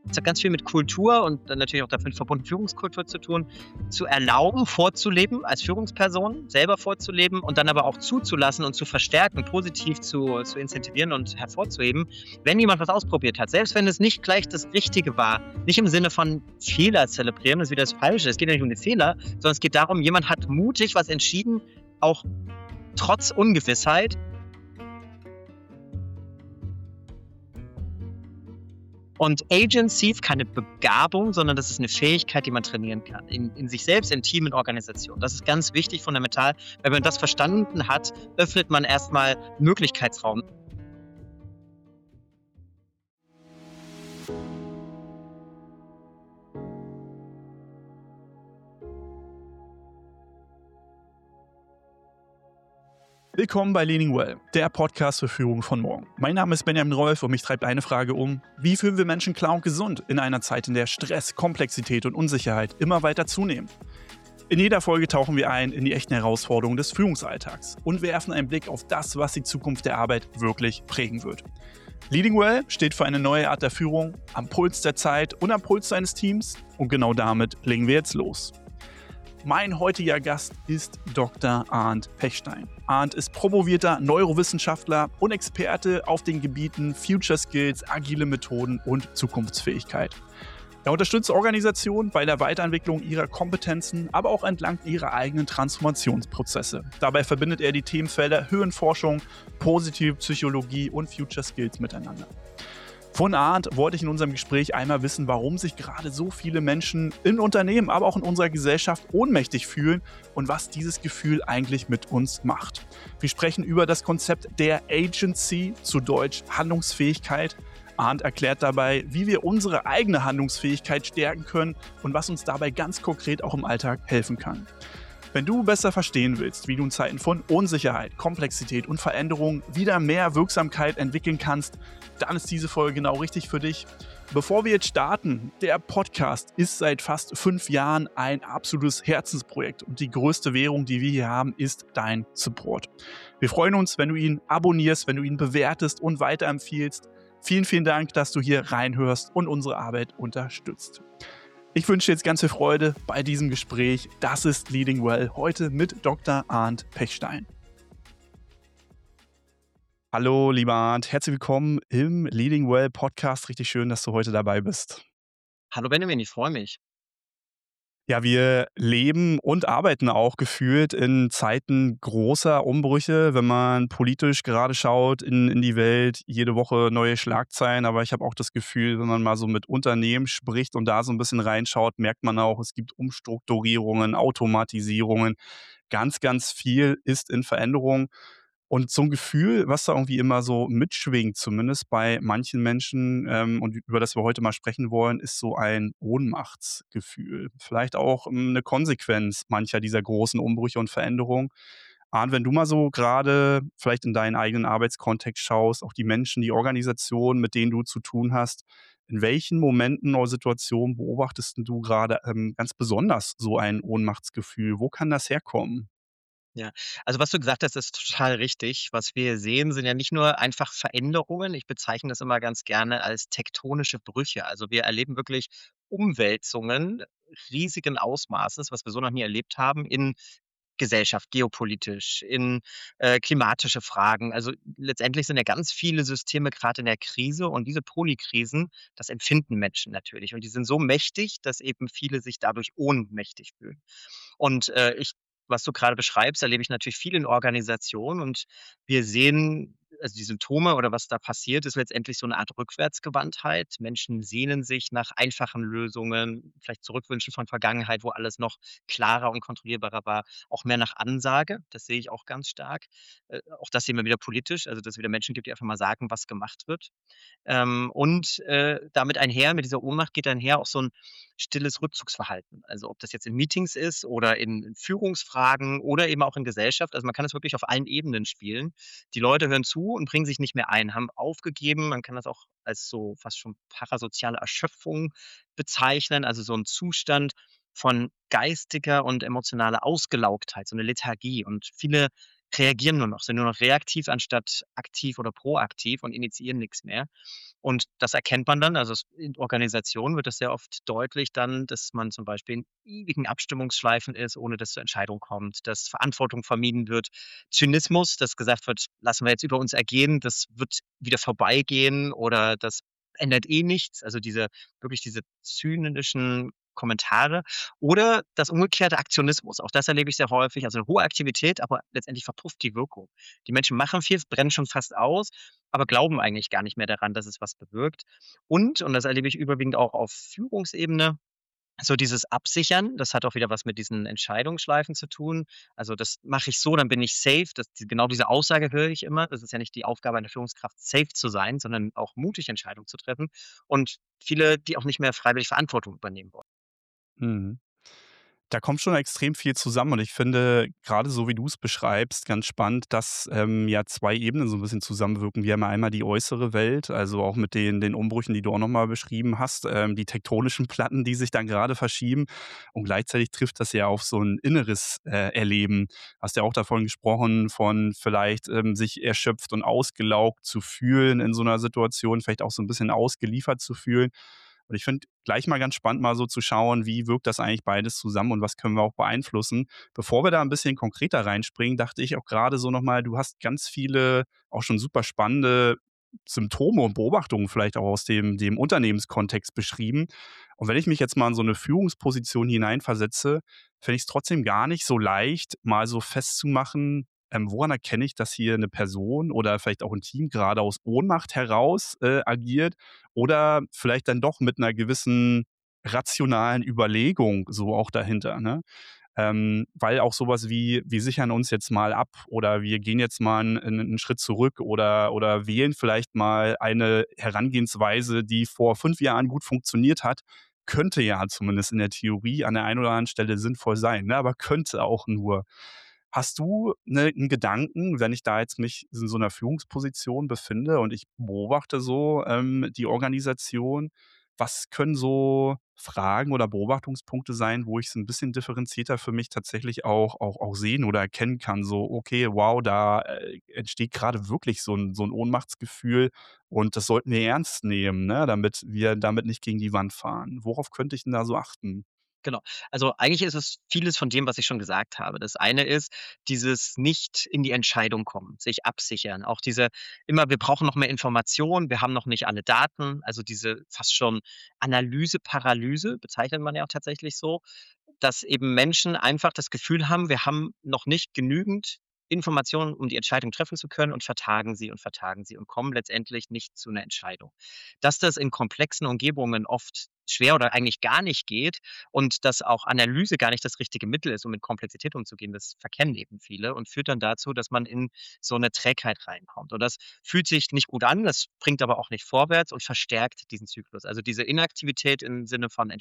Es hat ganz viel mit Kultur und dann natürlich auch damit verbunden Führungskultur zu tun, zu erlauben, vorzuleben als Führungsperson, selber vorzuleben und dann aber auch zuzulassen und zu verstärken, positiv zu incentivieren und hervorzuheben, wenn jemand was ausprobiert hat. Selbst wenn es nicht gleich das Richtige war. Nicht im Sinne von Fehler zelebrieren, das ist wieder das Falsche. Es geht ja nicht um den Fehler, sondern es geht darum, jemand hat mutig was entschieden, auch trotz Ungewissheit. Und Agency ist keine Begabung, sondern das ist eine Fähigkeit, die man trainieren kann. In sich selbst, in Team, in Organisation. Das ist ganz wichtig, fundamental. Wenn man das verstanden hat, öffnet man erstmal Möglichkeitsraum. Willkommen bei Leading Well, der Podcast für Führung von morgen. Mein Name ist Benjamin Rolf und mich treibt eine Frage um: Wie führen wir Menschen klar und gesund in einer Zeit, in der Stress, Komplexität und Unsicherheit immer weiter zunehmen? In jeder Folge tauchen wir ein in die echten Herausforderungen des Führungsalltags und werfen einen Blick auf das, was die Zukunft der Arbeit wirklich prägen wird. Leading Well steht für eine neue Art der Führung, am Puls der Zeit und am Puls seines Teams, und genau damit legen wir jetzt los. Mein heutiger Gast ist Dr. Arndt Pechstein. Arndt ist promovierter Neurowissenschaftler und Experte auf den Gebieten Future Skills, agile Methoden und Zukunftsfähigkeit. Er unterstützt Organisationen bei der Weiterentwicklung ihrer Kompetenzen, aber auch entlang ihrer eigenen Transformationsprozesse. Dabei verbindet er die Themenfelder Höhenforschung, positive Psychologie und Future Skills miteinander. Von Arndt wollte ich in unserem Gespräch einmal wissen, warum sich gerade so viele Menschen in Unternehmen, aber auch in unserer Gesellschaft ohnmächtig fühlen und was dieses Gefühl eigentlich mit uns macht. Wir sprechen über das Konzept der Agency, zu Deutsch Handlungsfähigkeit. Arndt erklärt dabei, wie wir unsere eigene Handlungsfähigkeit stärken können und was uns dabei ganz konkret auch im Alltag helfen kann. Wenn du besser verstehen willst, wie du in Zeiten von Unsicherheit, Komplexität und Veränderung wieder mehr Wirksamkeit entwickeln kannst, dann ist diese Folge genau richtig für dich. Bevor wir jetzt starten, der Podcast ist seit fast 5 Jahren ein absolutes Herzensprojekt und die größte Währung, die wir hier haben, ist dein Support. Wir freuen uns, wenn du ihn abonnierst, wenn du ihn bewertest und weiterempfiehlst. Vielen, vielen Dank, dass du hier reinhörst und unsere Arbeit unterstützt. Ich wünsche dir jetzt ganz viel Freude bei diesem Gespräch. Das ist Leading Well, heute mit Dr. Arndt Pechstein. Hallo, lieber Arndt, herzlich willkommen im Leading Well Podcast. Richtig schön, dass du heute dabei bist. Hallo Benjamin, ich freue mich. Ja, wir leben und arbeiten auch gefühlt in Zeiten großer Umbrüche, wenn man politisch gerade schaut in die Welt, jede Woche neue Schlagzeilen. Aber ich habe auch das Gefühl, wenn man mal so mit Unternehmen spricht und da so ein bisschen reinschaut, merkt man auch, es gibt Umstrukturierungen, Automatisierungen. Ganz, ganz viel ist in Veränderung. Und so ein Gefühl, was da irgendwie immer so mitschwingt, zumindest bei manchen Menschen, und über das wir heute mal sprechen wollen, ist so ein Ohnmachtsgefühl. Vielleicht auch 'ne Konsequenz mancher dieser großen Umbrüche und Veränderungen. Arndt, wenn du mal so gerade vielleicht in deinen eigenen Arbeitskontext schaust, auch die Menschen, die Organisationen, mit denen du zu tun hast, in welchen Momenten oder Situationen beobachtest 'n du gerade ganz besonders so ein Ohnmachtsgefühl? Wo kann das herkommen? Ja, also was du gesagt hast, ist total richtig. Was wir sehen, sind ja nicht nur einfach Veränderungen. Ich bezeichne das immer ganz gerne als tektonische Brüche. Also wir erleben wirklich Umwälzungen riesigen Ausmaßes, was wir so noch nie erlebt haben in Gesellschaft, geopolitisch, in klimatische Fragen. Also letztendlich sind ja ganz viele Systeme gerade in der Krise und diese Polykrisen, das empfinden Menschen natürlich. Und die sind so mächtig, dass eben viele sich dadurch ohnmächtig fühlen. Und was du gerade beschreibst, erlebe ich natürlich viel in Organisationen und wir sehen, also die Symptome oder was da passiert, ist letztendlich so eine Art Rückwärtsgewandtheit. Menschen sehnen sich nach einfachen Lösungen, vielleicht zurückwünschen von Vergangenheit, wo alles noch klarer und kontrollierbarer war, auch mehr nach Ansage. Das sehe ich auch ganz stark. Auch das sehen wir wieder politisch, also dass es wieder Menschen gibt, die einfach mal sagen, was gemacht wird. Damit einher, mit dieser Ohnmacht geht einher auch so ein stilles Rückzugsverhalten. Also ob das jetzt in Meetings ist oder in Führungsfragen oder eben auch in Gesellschaft. Also man kann es wirklich auf allen Ebenen spielen. Die Leute hören zu und bringen sich nicht mehr ein, haben aufgegeben. Man kann das auch als so fast schon parasoziale Erschöpfung bezeichnen, also so ein Zustand von geistiger und emotionaler Ausgelaugtheit, so eine Lethargie. Und viele reagieren nur noch, sind nur noch reaktiv anstatt aktiv oder proaktiv und initiieren nichts mehr. Und das erkennt man dann, also in Organisationen wird das sehr oft deutlich dann, dass man zum Beispiel in ewigen Abstimmungsschleifen ist, ohne dass zur Entscheidung kommt, dass Verantwortung vermieden wird. Zynismus, dass gesagt wird, lassen wir jetzt über uns ergehen, das wird wieder vorbeigehen oder das ändert eh nichts. Also wirklich diese zynischen Kommentare oder das umgekehrte Aktionismus. Auch das erlebe ich sehr häufig. Also eine hohe Aktivität, aber letztendlich verpufft die Wirkung. Die Menschen machen viel, brennen schon fast aus, aber glauben eigentlich gar nicht mehr daran, dass es was bewirkt. Und das erlebe ich überwiegend auch auf Führungsebene, so dieses Absichern, das hat auch wieder was mit diesen Entscheidungsschleifen zu tun. Also, das mache ich so, dann bin ich safe. Genau diese Aussage höre ich immer. Das ist ja nicht die Aufgabe einer Führungskraft, safe zu sein, sondern auch mutig Entscheidungen zu treffen. Und viele, die auch nicht mehr freiwillig Verantwortung übernehmen wollen. Mhm. Da kommt schon extrem viel zusammen und ich finde, gerade so wie du es beschreibst, ganz spannend, dass, ja 2 Ebenen so ein bisschen zusammenwirken. Wir haben ja einmal die äußere Welt, also auch mit den Umbrüchen, die du auch noch mal beschrieben hast, die tektonischen Platten, die sich dann gerade verschieben und gleichzeitig trifft das ja auf so ein inneres, Erleben. Hast ja auch davon gesprochen, von vielleicht, sich erschöpft und ausgelaugt zu fühlen in so einer Situation, vielleicht auch so ein bisschen ausgeliefert zu fühlen. Und ich finde gleich mal ganz spannend, mal so zu schauen, wie wirkt das eigentlich beides zusammen und was können wir auch beeinflussen. Bevor wir da ein bisschen konkreter reinspringen, dachte ich auch gerade so nochmal, du hast ganz viele auch schon super spannende Symptome und Beobachtungen vielleicht auch aus dem Unternehmenskontext beschrieben. Und wenn ich mich jetzt mal in so eine Führungsposition hineinversetze, finde ich es trotzdem gar nicht so leicht, mal so festzumachen, woran erkenne ich, dass hier eine Person oder vielleicht auch ein Team gerade aus Ohnmacht heraus agiert oder vielleicht dann doch mit einer gewissen rationalen Überlegung so auch dahinter, ne? Weil auch sowas wie: „Wir sichern uns jetzt mal ab“ oder „Wir gehen jetzt mal einen Schritt zurück“ oder wählen vielleicht mal eine Herangehensweise, die vor 5 Jahren gut funktioniert hat, könnte ja zumindest in der Theorie an der einen oder anderen Stelle sinnvoll sein, ne, aber könnte auch nur. Hast du 'n Gedanken, wenn ich da jetzt mich in so einer Führungsposition befinde und ich beobachte so, die Organisation, was können so Fragen oder Beobachtungspunkte sein, wo ich so ein bisschen differenzierter für mich tatsächlich auch sehen oder erkennen kann, so: „Okay, wow, da, entsteht gerade wirklich so ein Ohnmachtsgefühl und das sollten wir ernst nehmen, ne, damit wir damit nicht gegen die Wand fahren.“ Worauf könnte ich denn da so achten? Genau. Also, eigentlich ist es vieles von dem, was ich schon gesagt habe. Das eine ist dieses nicht in die Entscheidung kommen, sich absichern. Auch wir brauchen noch mehr Informationen, wir haben noch nicht alle Daten. Also, diese fast schon Analyse-Paralyse bezeichnet man ja auch tatsächlich so, dass eben Menschen einfach das Gefühl haben, wir haben noch nicht genügend Informationen, um die Entscheidung treffen zu können und vertagen sie und kommen letztendlich nicht zu einer Entscheidung. Dass das in komplexen Umgebungen oft schwer oder eigentlich gar nicht geht und dass auch Analyse gar nicht das richtige Mittel ist, um mit Komplexität umzugehen, das verkennen eben viele und führt dann dazu, dass man in so eine Trägheit reinkommt. Und das fühlt sich nicht gut an, das bringt aber auch nicht vorwärts und verstärkt diesen Zyklus. Also, diese Inaktivität im Sinne von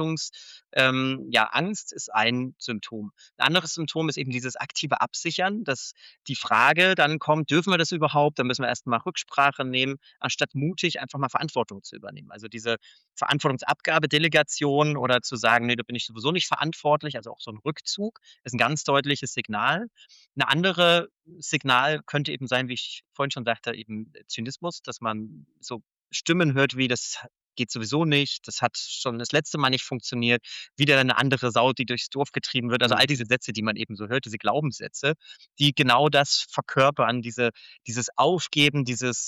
ja, Angst ist ein Symptom. Ein anderes Symptom ist eben dieses aktive Absichern, dass die Frage dann kommt: „Dürfen wir das überhaupt?“ Dann müssen wir erst mal Rücksprache nehmen, anstatt mutig einfach mal Verantwortung zu übernehmen. Also, diese Verantwortungsabgabe, Delegation oder zu sagen: „Ne, da bin ich sowieso nicht verantwortlich“, also auch so 'n Rückzug ist 'n ganz deutliches Signal. 'Ne andere Signal könnte eben sein, wie ich vorhin schon sagte, eben Zynismus, dass man so Stimmen hört wie: „Das geht sowieso nicht, das hat schon das letzte Mal nicht funktioniert“, wieder 'ne andere Sau, die durchs Dorf getrieben wird. Also, all diese Sätze, die man eben so hört, diese Glaubenssätze, die genau das verkörpern, dieses Aufgeben,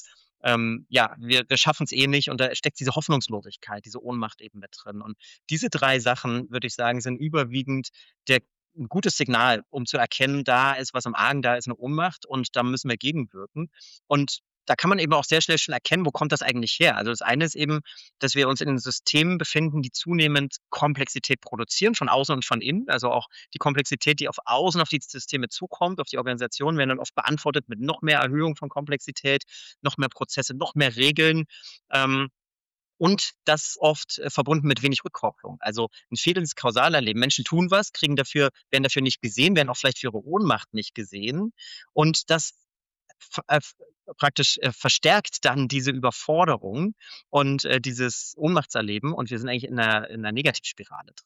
ja, wir schaffen's eh nicht und da steckt diese Hoffnungslosigkeit, diese Ohnmacht eben mit drin. Und diese 3 Sachen, würde ich sagen, sind überwiegend der 'n gutes Signal, um zu erkennen, da ist was im Argen, da ist 'ne Ohnmacht und da müssen wir gegenwirken. Und da kann man eben auch sehr schnell schon erkennen, wo kommt das eigentlich her? Also, das eine ist eben, dass wir uns in den Systemen befinden, die zunehmend Komplexität produzieren, von außen und von innen. Also, auch die Komplexität, die auf außen auf die Systeme zukommt, auf die Organisation, werden dann oft beantwortet mit noch mehr Erhöhung von Komplexität, noch mehr Prozesse, noch mehr Regeln. Ähm, und das oft, verbunden mit wenig Rückkopplung. Also, 'n fehlendes Kausalerleben. Menschen tun was, werden dafür nicht gesehen, werden auch vielleicht für ihre Ohnmacht nicht gesehen. Und das v f praktisch, verstärkt dann diese Überforderung und, dieses Ohnmachtserleben und wir sind eigentlich in 'ner Negativspirale drin.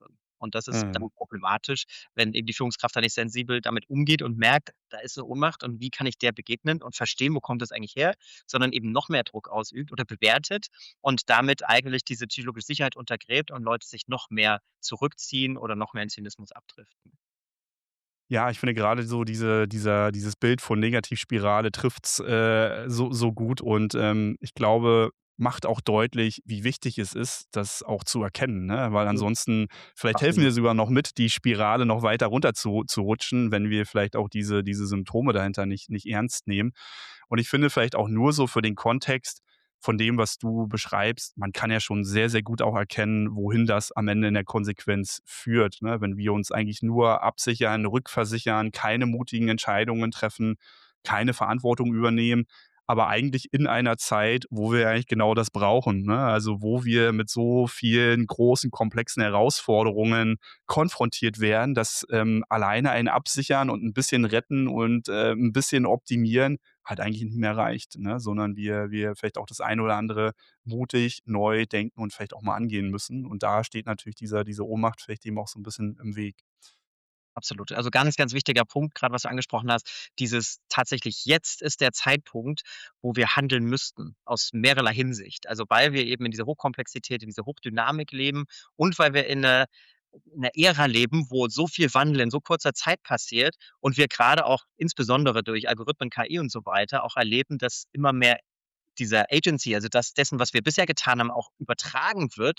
Und das ist dann Mhm. problematisch, wenn eben die Führungskraft da nicht sensibel damit umgeht und merkt, da ist 'ne Ohnmacht und wie kann ich der begegnen und verstehen, wo kommt das eigentlich her, sondern eben noch mehr Druck ausübt oder bewertet und damit eigentlich diese psychologische Sicherheit untergräbt und Leute sich noch mehr zurückziehen oder noch mehr in Zynismus abdriften. Ja, ich finde gerade so dieses Bild von Negativspirale trifft's, so gut und, ich glaube, macht auch deutlich, wie wichtig es ist, das auch zu erkennen, ne? Weil Mhm. ansonsten vielleicht helfen Absolut. wir sogar noch mit, die Spirale noch weiter runter zu rutschen, wenn wir vielleicht auch diese Symptome dahinter nicht ernst nehmen. Und ich finde vielleicht auch nur so für den Kontext von dem, was du beschreibst, man kann ja schon sehr, sehr gut auch erkennen, wohin das am Ende in der Konsequenz führt, ne? Wenn wir uns eigentlich nur absichern, rückversichern, keine mutigen Entscheidungen treffen, keine Verantwortung übernehmen, aber eigentlich in einer Zeit, wo wir eigentlich genau das brauchen, ne? Also, wo wir mit so vielen großen, komplexen Herausforderungen konfrontiert werden, dass, alleine ein Absichern und ein bisschen retten und, 'n bisschen optimieren halt eigentlich nicht mehr reicht, ne? Sondern wir vielleicht auch das eine oder andere mutig, neu denken und vielleicht auch mal angehen müssen. Und da steht natürlich diese Ohnmacht vielleicht eben auch so ein bisschen im Weg. Absolut. Also ganz, ganz wichtiger Punkt, gerade was du angesprochen hast, dieses tatsächlich jetzt ist der Zeitpunkt, wo wir handeln müssten, aus mehrerlei Hinsicht. Also, weil wir eben in dieser Hochkomplexität, in dieser Hochdynamik leben und weil wir in 'ner Ära leben, wo so viel Wandel in so kurzer Zeit passiert und wir gerade auch insbesondere durch Algorithmen, KI und so weiter auch erleben, dass immer mehr dieser Agency, also das dessen, was wir bisher getan haben, auch übertragen wird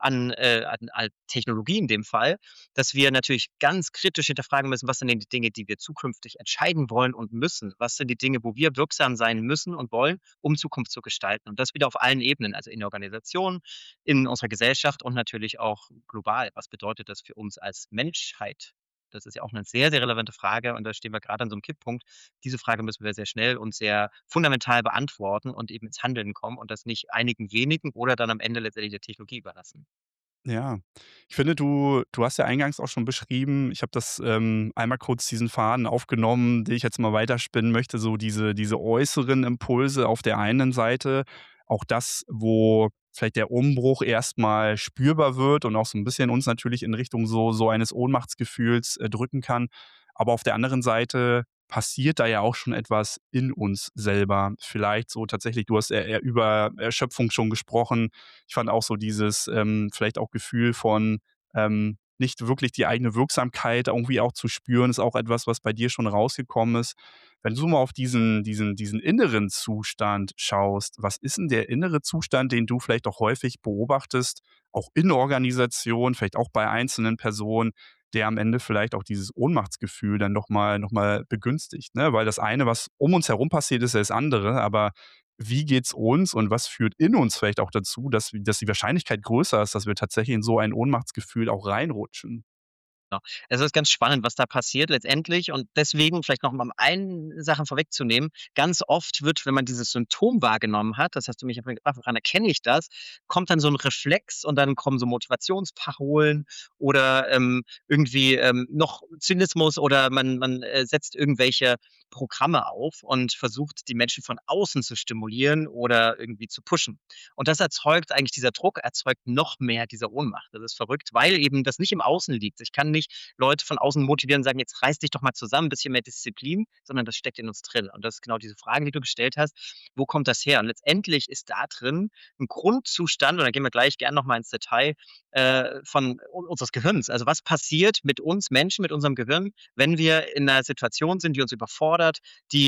an Technologie in dem Fall, dass wir natürlich ganz kritisch hinterfragen müssen, was sind denn die Dinge, die wir zukünftig entscheiden wollen und müssen? Was sind die Dinge, wo wir wirksam sein müssen und wollen, um Zukunft zu gestalten? Und das wieder auf allen Ebenen, also in der Organisation, in unserer Gesellschaft und natürlich auch global. Was bedeutet das für uns als Menschheit? Das ist ja auch eine sehr, sehr relevante Frage und da stehen wir gerade an so einem Kipppunkt. Diese Frage müssen wir sehr schnell und sehr fundamental beantworten und eben ins Handeln kommen und das nicht einigen wenigen oder dann am Ende letztendlich der Technologie überlassen. Ja. Ich finde, du hast ja eingangs auch schon beschrieben, ich habe das, einmal kurz diesen Faden aufgenommen, den ich jetzt mal weiterspinnen möchte, so diese äußeren Impulse auf der einen Seite, auch das, wo vielleicht der Umbruch erstmal spürbar wird und auch so ein bisschen uns natürlich in Richtung so eines Ohnmachtsgefühls, drücken kann. Aber auf der anderen Seite passiert da ja auch schon etwas in uns selber. Vielleicht so tatsächlich, du hast eher über Erschöpfung schon gesprochen. Ich fand auch so dieses, vielleicht auch Gefühl von, nicht wirklich die eigene Wirksamkeit irgendwie auch zu spüren, ist auch etwas, was bei dir schon rausgekommen ist. Wenn du mal auf diesen inneren Zustand schaust, was ist denn der innere Zustand, den du vielleicht auch häufig beobachtest, auch in Organisationen, vielleicht auch bei einzelnen Personen, der am Ende vielleicht auch dieses Ohnmachtsgefühl dann noch mal begünstigt, ne? Weil das eine, was um uns herum passiert, ist ja das andere, aber wie geht's uns und was führt in uns vielleicht auch dazu, dass die Wahrscheinlichkeit größer ist, dass wir tatsächlich in so ein Ohnmachtsgefühl auch reinrutschen. Genau. Es ist ganz spannend, was da passiert letztendlich und deswegen vielleicht noch mal um eine Sache vorwegzunehmen, ganz oft wird, wenn man dieses Symptom wahrgenommen hat, das hast du mich ja vorhin gefragt, woran erkenne ich das, kommt dann so 'n Reflex und dann kommen so Motivationsparolen oder, irgendwie, noch Zynismus oder man setzt irgendwelche Programme auf und versucht, die Menschen von außen zu stimulieren oder irgendwie zu pushen. Und das erzeugt eigentlich dieser Druck erzeugt noch mehr diese Ohnmacht. Das ist verrückt, weil eben das nicht im Außen liegt. Ich kann nicht Leute von außen motivieren und sagen: „Jetzt reiß dich doch mal zusammen, ein bisschen mehr Disziplin“, sondern das steckt in uns drin. Und das ist genau diese Fragen, die du gestellt hast. Wo kommt das her? Und letztendlich ist da drin ein Grundzustand und da gehen wir gleich gern noch mal ins Detail, von u unseres Gehirns. Also, was passiert mit uns Menschen, mit unserem Gehirn, wenn wir in einer Situation sind, die uns überfordert,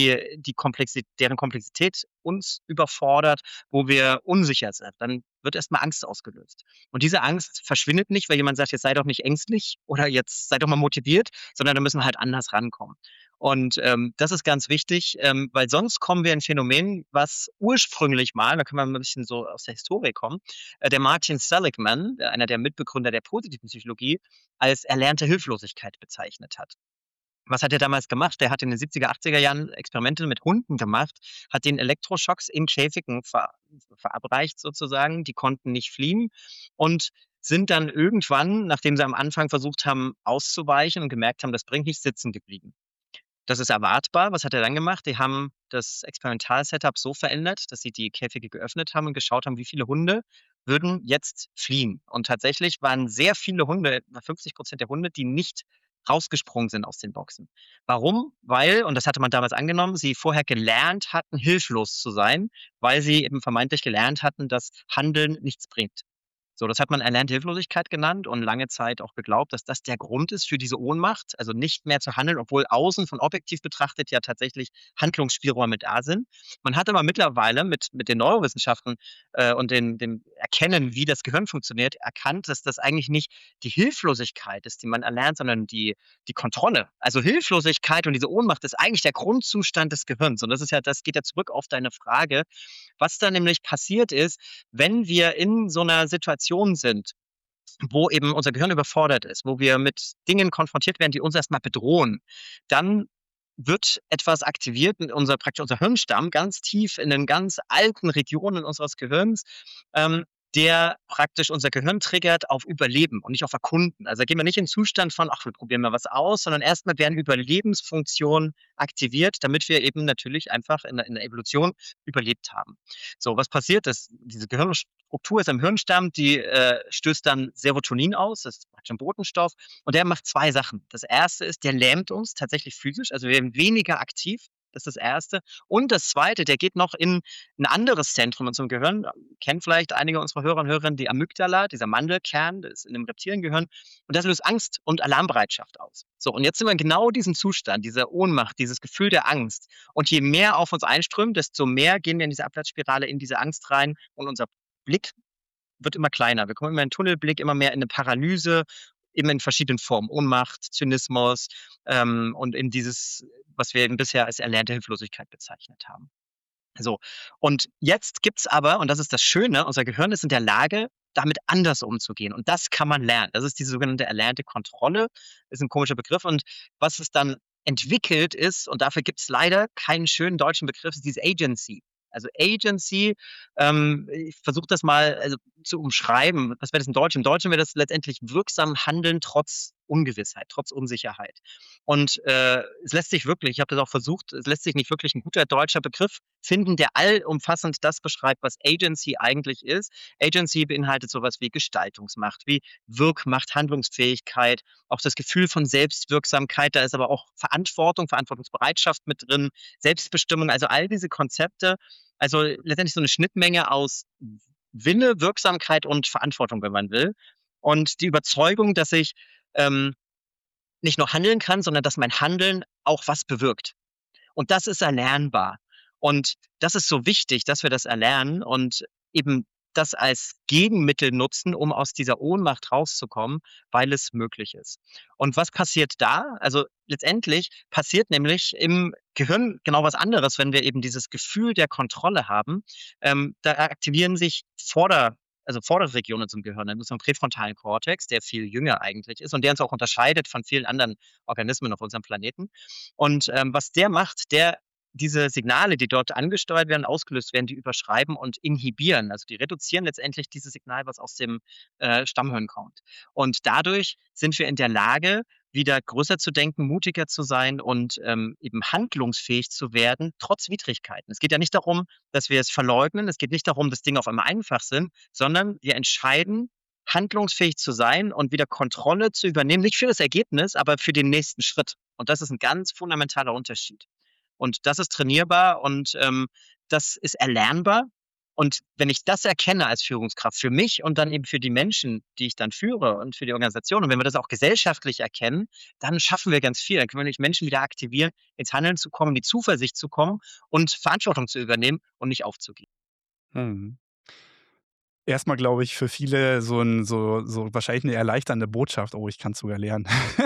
deren Komplexität uns überfordert, wo wir unsicher sind, dann wird erst mal Angst ausgelöst. Und diese Angst verschwindet nicht, weil jemand sagt: „Jetzt sei doch nicht ängstlich“ oder „Jetzt sei doch mal motiviert“, sondern da müssen wir halt anders rankommen. Und, das ist ganz wichtig, weil sonst kommen wir in Phänomen, was ursprünglich mal da können wir mal 'n bisschen so aus der Historie kommen, der Martin Seligman, einer der Mitbegründer der positiven Psychologie, als erlernte Hilflosigkeit bezeichnet hat. Was hat er damals gemacht? Der hat in den 70er, 80er Jahren Experimente mit Hunden gemacht, hat denen Elektroschocks in Käfigen verabreicht sozusagen. Die konnten nicht fliehen und sind dann irgendwann, nachdem sie am Anfang versucht haben auszuweichen und gemerkt haben, das bringt nichts, sitzen geblieben. Das ist erwartbar. Was hat er dann gemacht? Die haben das Experimental-Setup so verändert, dass sie die Käfige geöffnet haben und geschaut haben, wie viele Hunde würden jetzt fliehen. Und tatsächlich waren sehr viele Hunde, etwa 50% der Hunde, die nicht rausgesprungen sind aus den Boxen. Warum? Weil, und das hatte man damals angenommen, sie vorher gelernt hatten, hilflos zu sein, weil sie eben vermeintlich gelernt hatten, dass Handeln nichts bringt. So, das hat man erlernte Hilflosigkeit genannt und lange Zeit auch geglaubt, dass das der Grund ist für diese Ohnmacht, also nicht mehr zu handeln, obwohl außen von objektiv betrachtet ja tatsächlich Handlungsspielräume da sind. Man hat aber mittlerweile mit den Neurowissenschaften und dem Erkennen, wie das Gehirn funktioniert, erkannt, dass das eigentlich nicht die Hilflosigkeit ist, die man erlernt, sondern die Kontrolle. Also Hilflosigkeit und diese Ohnmacht ist eigentlich der Grundzustand des Gehirns. Und das geht ja zurück auf deine Frage. Was da nämlich passiert ist, wenn wir in so einer Situation sind, wo eben unser Gehirn überfordert ist, wo wir mit Dingen konfrontiert werden, die uns erstmal bedrohen, dann wird etwas aktiviert in praktisch unser Hirnstamm ganz tief in den ganz alten Regionen unseres Gehirns, ähm, der praktisch unser Gehirn triggert auf Überleben und nicht auf Erkunden. Also da gehen wir nicht in den Zustand von, ach, wir probieren mal was aus, sondern erstmal werden Überlebensfunktionen aktiviert, damit wir eben natürlich einfach in der Evolution überlebt haben. So, was passiert ist, diese Gehirnstruktur ist im Hirnstamm, die stößt dann Serotonin aus, das ist praktisch ein Botenstoff, und der macht zwei Sachen. Das erste ist, der lähmt uns tatsächlich physisch, also wir werden weniger aktiv. Das ist das Erste. Und das Zweite, der geht noch in ein anderes Zentrum in unserem Gehirn. Kennen vielleicht einige unserer Hörer und Hörerinnen die Amygdala, dieser Mandelkern, das ist in dem Reptiliengehirn. Und das löst Angst und Alarmbereitschaft aus. So, und jetzt sind wir in genau diesem Zustand, dieser Ohnmacht, dieses Gefühl der Angst. Und je mehr auf uns einströmt, desto mehr gehen wir in diese Abwärtsspirale, in diese Angst rein und unser Blick wird immer kleiner. Wir kommen immer in einen Tunnelblick, immer mehr in eine Paralyse, immer in verschiedenen Formen. Ohnmacht, Zynismus und in dieses, was wir eben bisher als erlernte Hilflosigkeit bezeichnet haben. So, und jetzt gibt's aber, und das ist das Schöne, unser Gehirn ist in der Lage, damit anders umzugehen. Und das kann man lernen. Das ist diese sogenannte erlernte Kontrolle, ist ein komischer Begriff. Und was es dann entwickelt ist, und dafür gibt's leider keinen schönen deutschen Begriff, ist diese Agency. Also Agency, ich versuche das mal zu umschreiben. Was wäre das in Deutsch? Im Deutschen wäre das letztendlich wirksam handeln trotz Ungewissheit, trotz Unsicherheit. Und es lässt sich wirklich, ich habe das auch versucht, es lässt sich nicht wirklich ein guter deutscher Begriff finden, der allumfassend das beschreibt, was Agency eigentlich ist. Agency beinhaltet sowas wie Gestaltungsmacht, wie Wirkmacht, Handlungsfähigkeit, auch das Gefühl von Selbstwirksamkeit. Da ist aber auch Verantwortung, Verantwortungsbereitschaft mit drin, Selbstbestimmung, also all diese Konzepte. Also letztendlich so eine Schnittmenge aus Wille, Wirksamkeit und Verantwortung, wenn man will. Und die Überzeugung, dass ich ähm, nicht nur handeln kann, sondern dass mein Handeln auch was bewirkt. Und das ist erlernbar. Und das ist so wichtig, dass wir das erlernen und eben das als Gegenmittel nutzen, um aus dieser Ohnmacht rauszukommen, weil es möglich ist. Und was passiert da? Also letztendlich passiert nämlich im Gehirn genau was anderes, wenn wir eben dieses Gefühl der Kontrolle haben. Da aktivieren sich Vorderregionen zum Gehirn, in unserem präfrontalen Kortex, der viel jünger eigentlich ist und der uns auch unterscheidet von vielen anderen Organismen auf unserem Planeten. Und was der macht, diese Signale, die dort angesteuert werden, ausgelöst werden, die überschreiben und inhibieren. Also die reduzieren letztendlich dieses Signal, was aus dem Stammhirn kommt. Und dadurch sind wir in der Lage, wieder größer zu denken, mutiger zu sein und eben handlungsfähig zu werden, trotz Widrigkeiten. Es geht ja nicht darum, dass wir es verleugnen. Es geht nicht darum, dass Dinge auf einmal einfach sind, sondern wir entscheiden, handlungsfähig zu sein und wieder Kontrolle zu übernehmen, nicht für das Ergebnis, aber für den nächsten Schritt. Und das ist ein ganz fundamentaler Unterschied. Und das ist trainierbar und das ist erlernbar. Und wenn ich das erkenne als Führungskraft für mich und dann eben für die Menschen, die ich dann führe und für die Organisation, und wenn wir das auch gesellschaftlich erkennen, dann schaffen wir ganz viel. Dann können wir nämlich Menschen wieder aktivieren, ins Handeln zu kommen, in die Zuversicht zu kommen und Verantwortung zu übernehmen und nicht aufzugeben. Mhm. Erstmal glaube ich, für viele so wahrscheinlich eine erleichternde Botschaft: „Oh, ich kann's sogar lernen.“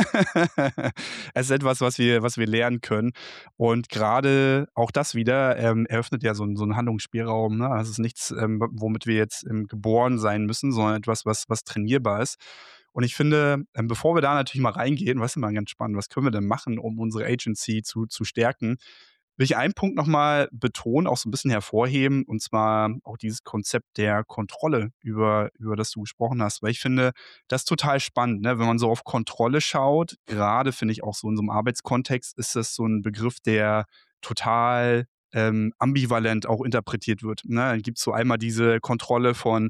Es ist etwas, was wir lernen können. Und gerade auch das wieder, eröffnet ja so 'n Handlungsspielraum, ne? Also, es ist nichts, womit wir jetzt, geboren sein müssen, sondern etwas, was trainierbar ist. Und ich finde, bevor wir da natürlich mal reingehen, was ist immer ganz spannend, was können wir denn machen, um unsere Agency zu stärken? Will ich einen Punkt noch mal betonen, auch so ein bisschen hervorheben, und zwar auch dieses Konzept der Kontrolle, über das du gesprochen hast. Weil ich finde, das ist total spannend, ne? Wenn man so auf Kontrolle schaut, gerade finde ich auch so in so einem Arbeitskontext ist das so ein Begriff, der total, ambivalent auch interpretiert wird, ne? Dann gibt's so einmal diese Kontrolle von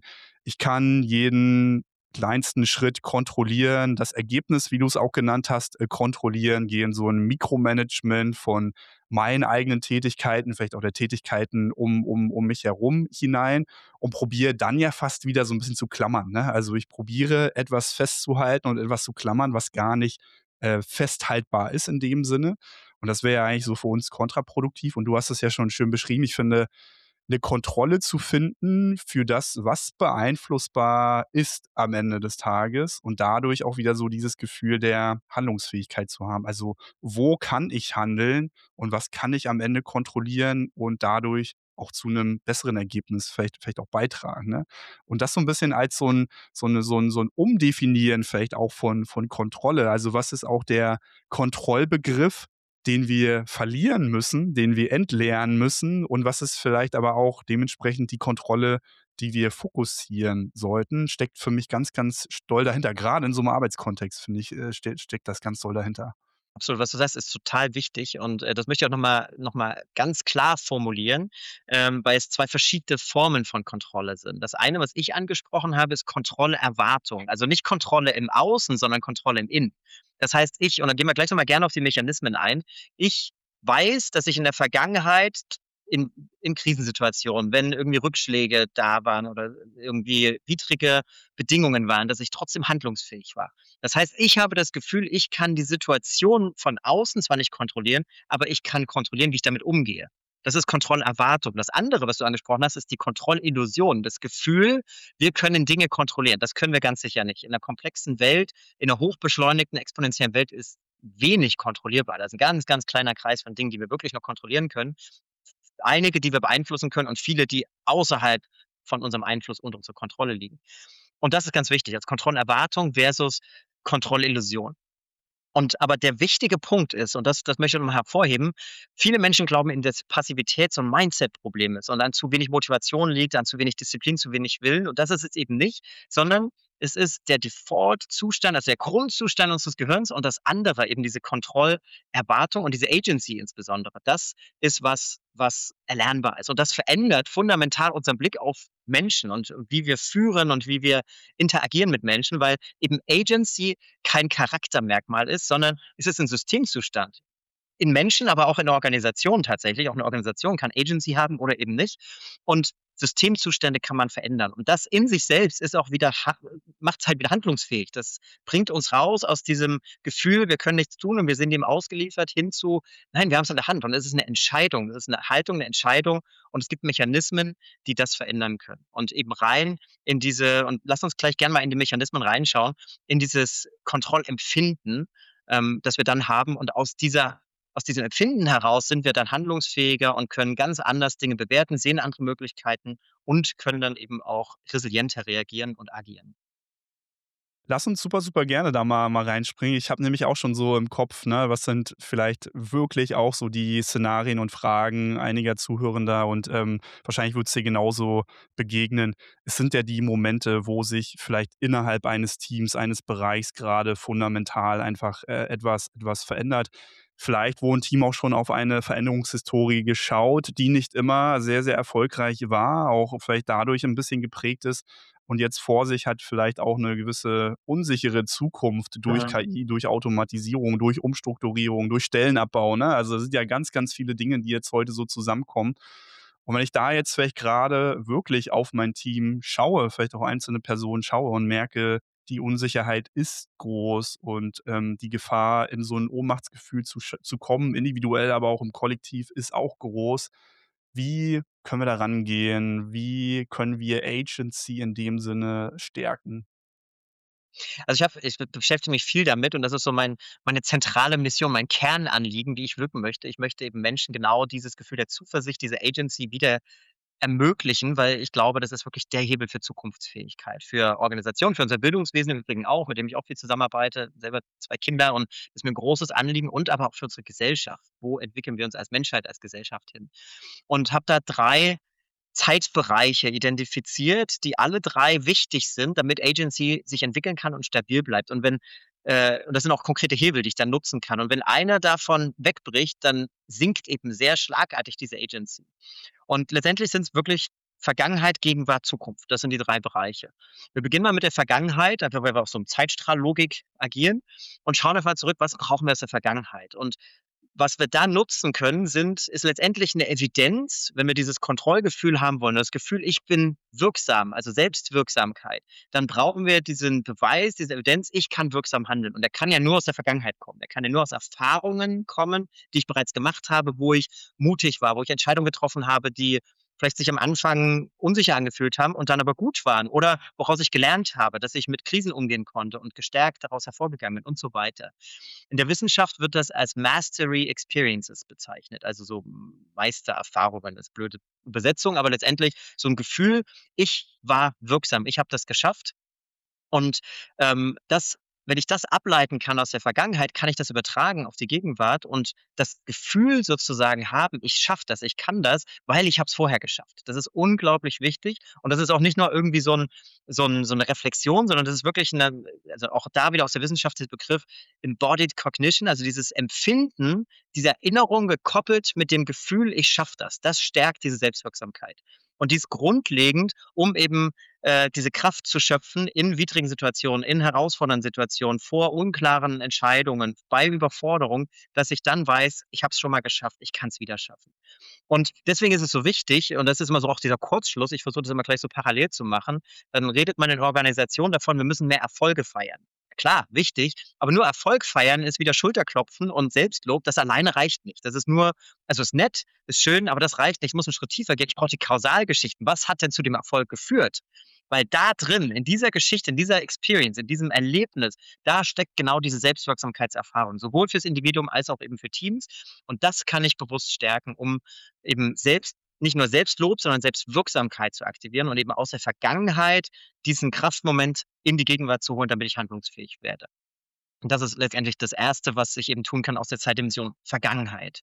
Ich kann jeden kleinsten Schritt kontrollieren, das Ergebnis, wie du es auch genannt hast, kontrollieren, gehe in so ein Mikromanagement von meinen eigenen Tätigkeiten, vielleicht auch der Tätigkeiten um mich herum hinein und probiere dann ja fast wieder so ein bisschen zu klammern, ne? Also, ich probiere, etwas festzuhalten und etwas zu klammern, was gar nicht, festhaltbar ist in dem Sinne. Und das wäre ja eigentlich so für uns kontraproduktiv. Und du hast es ja schon schön beschrieben. Ich finde, eine Kontrolle zu finden für das, was beeinflussbar ist am Ende des Tages und dadurch auch wieder so dieses Gefühl der Handlungsfähigkeit zu haben. Also, wo kann ich handeln und was kann ich am Ende kontrollieren und dadurch auch zu einem besseren Ergebnis vielleicht auch beitragen, ne? Und das so ein bisschen als so ein Umdefinieren vielleicht auch von Kontrolle. Also, was ist auch der Kontrollbegriff, den wir verlieren müssen, den wir entleeren müssen und was ist vielleicht aber auch dementsprechend die Kontrolle, die wir fokussieren sollten, steckt für mich ganz, ganz doll dahinter. Gerade in so einem Arbeitskontext, finde ich, steckt das ganz doll dahinter. Absolut, was du sagst, ist total wichtig und, das möchte ich auch noch mal ganz klar formulieren, weil es 2 verschiedene Formen von Kontrolle sind. Das eine, was ich angesprochen habe, ist Kontrollerwartung. Also, nicht Kontrolle im Außen, sondern Kontrolle im Innen. Das heißt, und dann gehen wir gleich noch mal gerne auf die Mechanismen ein. Ich weiß, dass ich in der Vergangenheit in Krisensituationen, wenn irgendwie Rückschläge da waren oder irgendwie widrige Bedingungen waren, dass ich trotzdem handlungsfähig war. Das heißt, ich habe das Gefühl, ich kann die Situation von außen zwar nicht kontrollieren, aber ich kann kontrollieren, wie ich damit umgehe. Das ist Kontrollerwartung. Das andere, was du angesprochen hast, ist die Kontrollillusion. Das Gefühl, wir können Dinge kontrollieren. Das können wir ganz sicher nicht. In einer komplexen Welt, in einer hochbeschleunigten, exponentiellen Welt ist wenig kontrollierbar. Das ist ein ganz, ganz kleiner Kreis von Dingen, die wir wirklich noch kontrollieren können. Einige, die wir beeinflussen können und viele, die außerhalb von unserem Einfluss und unserer Kontrolle liegen. Und das ist ganz wichtig, als Kontrollerwartung versus Kontrollillusion. Und aber der wichtige Punkt ist, und das möchte ich noch mal hervorheben, viele Menschen glauben, in dass Passivität so ein Mindset-Problem ist und an zu wenig Motivation liegt, an zu wenig Disziplin, zu wenig Willen. Und das ist es eben nicht, sondern es ist der Default-Zustand, also der Grundzustand unseres Gehirns und das andere eben diese Kontrollerwartung und diese Agency insbesondere. Das ist was erlernbar ist. Und das verändert fundamental unseren Blick auf Menschen und wie wir führen und wie wir interagieren mit Menschen, weil eben Agency kein Charaktermerkmal ist, sondern es ist ein Systemzustand. In Menschen, aber auch in Organisationen tatsächlich. Auch eine Organisation kann Agency haben oder eben nicht. Und Systemzustände kann man verändern. Und das in sich selbst ist auch wieder macht es halt wieder handlungsfähig. Das bringt uns raus aus diesem Gefühl, wir können nichts tun und wir sind dem ausgeliefert, hin zu, nein, wir haben es in der Hand. Und es ist eine Entscheidung. Es ist eine Haltung, eine Entscheidung. Und es gibt Mechanismen, die das verändern können. Und eben rein in diese, und lass uns gleich gerne mal in die Mechanismen reinschauen, in dieses Kontrollempfinden, das wir dann haben. Und aus diesem Empfinden heraus sind wir dann handlungsfähiger und können ganz anders Dinge bewerten, sehen andere Möglichkeiten und können dann eben auch resilienter reagieren und agieren. Lass uns super, super gerne da mal reinspringen. Ich habe nämlich auch schon so im Kopf, ne, was sind vielleicht wirklich auch so die Szenarien und Fragen einiger Zuhörender und, wahrscheinlich wird es dir genauso begegnen. Es sind ja die Momente, wo sich vielleicht innerhalb eines Teams, eines Bereichs gerade fundamental einfach, etwas verändert. Vielleicht, wo ein Team auch schon auf eine Veränderungshistorie geschaut, die nicht immer sehr, sehr erfolgreich war, auch vielleicht dadurch ein bisschen geprägt ist und jetzt vor sich hat vielleicht auch eine gewisse unsichere Zukunft durch Mhm. KI, durch Automatisierung, durch Umstrukturierung, durch Stellenabbau, ne? Also, es sind ja ganz, ganz viele Dinge, die jetzt heute so zusammenkommen. Und wenn ich da jetzt vielleicht gerade wirklich auf mein Team schaue, vielleicht auch einzelne Personen schaue und merke, die Unsicherheit ist groß und, die Gefahr, in so ein Ohnmachtsgefühl zu kommen, individuell, aber auch im Kollektiv, ist auch groß. Wie können wir da rangehen? Wie können wir Agency in dem Sinne stärken? Also ich beschäftige mich viel damit und das ist so meine zentrale Mission, mein Kernanliegen, wie ich wirken möchte. Ich möchte eben Menschen genau dieses Gefühl der Zuversicht, diese Agency wieder ermöglichen, weil ich glaube, das ist wirklich der Hebel für Zukunftsfähigkeit, für Organisationen, für unser Bildungswesen im Übrigen auch, mit dem ich auch viel zusammenarbeite, selber 2 Kinder und das ist mir 'n großes Anliegen und aber auch für unsere Gesellschaft. Wo entwickeln wir uns als Menschheit, als Gesellschaft hin? Und habe da 3 Zeitbereiche identifiziert, die alle 3 wichtig sind, damit Agency sich entwickeln kann und stabil bleibt. Und das sind auch konkrete Hebel, die ich dann nutzen kann. Und wenn einer davon wegbricht, dann sinkt eben sehr schlagartig diese Agency. Und letztendlich sind es wirklich Vergangenheit, Gegenwart, Zukunft. Das sind die 3 Bereiche. Wir beginnen mal mit der Vergangenheit, einfach weil wir auf so 'nem Zeitstrahllogik agieren und schauen einfach zurück, was brauchen wir aus der Vergangenheit? Und was wir da nutzen können, ist letztendlich eine Evidenz, wenn wir dieses Kontrollgefühl haben wollen, das Gefühl, ich bin wirksam, also Selbstwirksamkeit, dann brauchen wir diesen Beweis, diese Evidenz, ich kann wirksam handeln. Und der kann ja nur aus der Vergangenheit kommen. Der kann ja nur aus Erfahrungen kommen, die ich bereits gemacht habe, wo ich mutig war, wo ich Entscheidungen getroffen habe, die vielleicht sich am Anfang unsicher angefühlt haben und dann aber gut waren oder woraus ich gelernt habe, dass ich mit Krisen umgehen konnte und gestärkt daraus hervorgegangen bin und so weiter. In der Wissenschaft wird das als Mastery Experiences bezeichnet, also so Meistererfahrungen, das ist blöde Übersetzung, aber letztendlich so ein Gefühl, ich war wirksam, ich habe das geschafft und, das wenn ich das ableiten kann aus der Vergangenheit, kann ich das übertragen auf die Gegenwart und das Gefühl sozusagen haben: „Ich schaffe das, ich kann das, weil ich habe es vorher geschafft.“ Das ist unglaublich wichtig und das ist auch nicht nur irgendwie so 'ne Reflexion, sondern das ist wirklich 'ne, also auch da wieder aus der Wissenschaft der Begriff Embodied Cognition, also dieses Empfinden, diese Erinnerung gekoppelt mit dem Gefühl: „Ich schaffe das.“ Das stärkt diese Selbstwirksamkeit. Und die ist grundlegend, um eben diese Kraft zu schöpfen in widrigen Situationen, in herausfordernden Situationen, vor unklaren Entscheidungen, bei Überforderung, dass ich dann weiß, ich habe es schon mal geschafft, ich kann es wieder schaffen. Und deswegen ist es so wichtig, und das ist immer so auch dieser Kurzschluss, ich versuche das immer gleich so parallel zu machen, dann redet man in Organisationen davon, wir müssen mehr Erfolge feiern. Klar, wichtig, aber nur Erfolg feiern ist wieder Schulterklopfen und Selbstlob, das alleine reicht nicht. Das ist nur, also ist nett, ist schön, aber das reicht nicht. Ich muss einen Schritt tiefer gehen. Ich brauche die Kausalgeschichten. Was hat denn zu dem Erfolg geführt? Weil da drin, in dieser Geschichte, in dieser Experience, in diesem Erlebnis, da steckt genau diese Selbstwirksamkeitserfahrung, sowohl fürs Individuum als auch eben für Teams. Und das kann ich bewusst stärken, um eben selbst nicht nur Selbstlob, sondern Selbstwirksamkeit zu aktivieren und eben aus der Vergangenheit diesen Kraftmoment in die Gegenwart zu holen, damit ich handlungsfähig werde. Und das ist letztendlich das Erste, was ich eben tun kann aus der Zeitdimension Vergangenheit.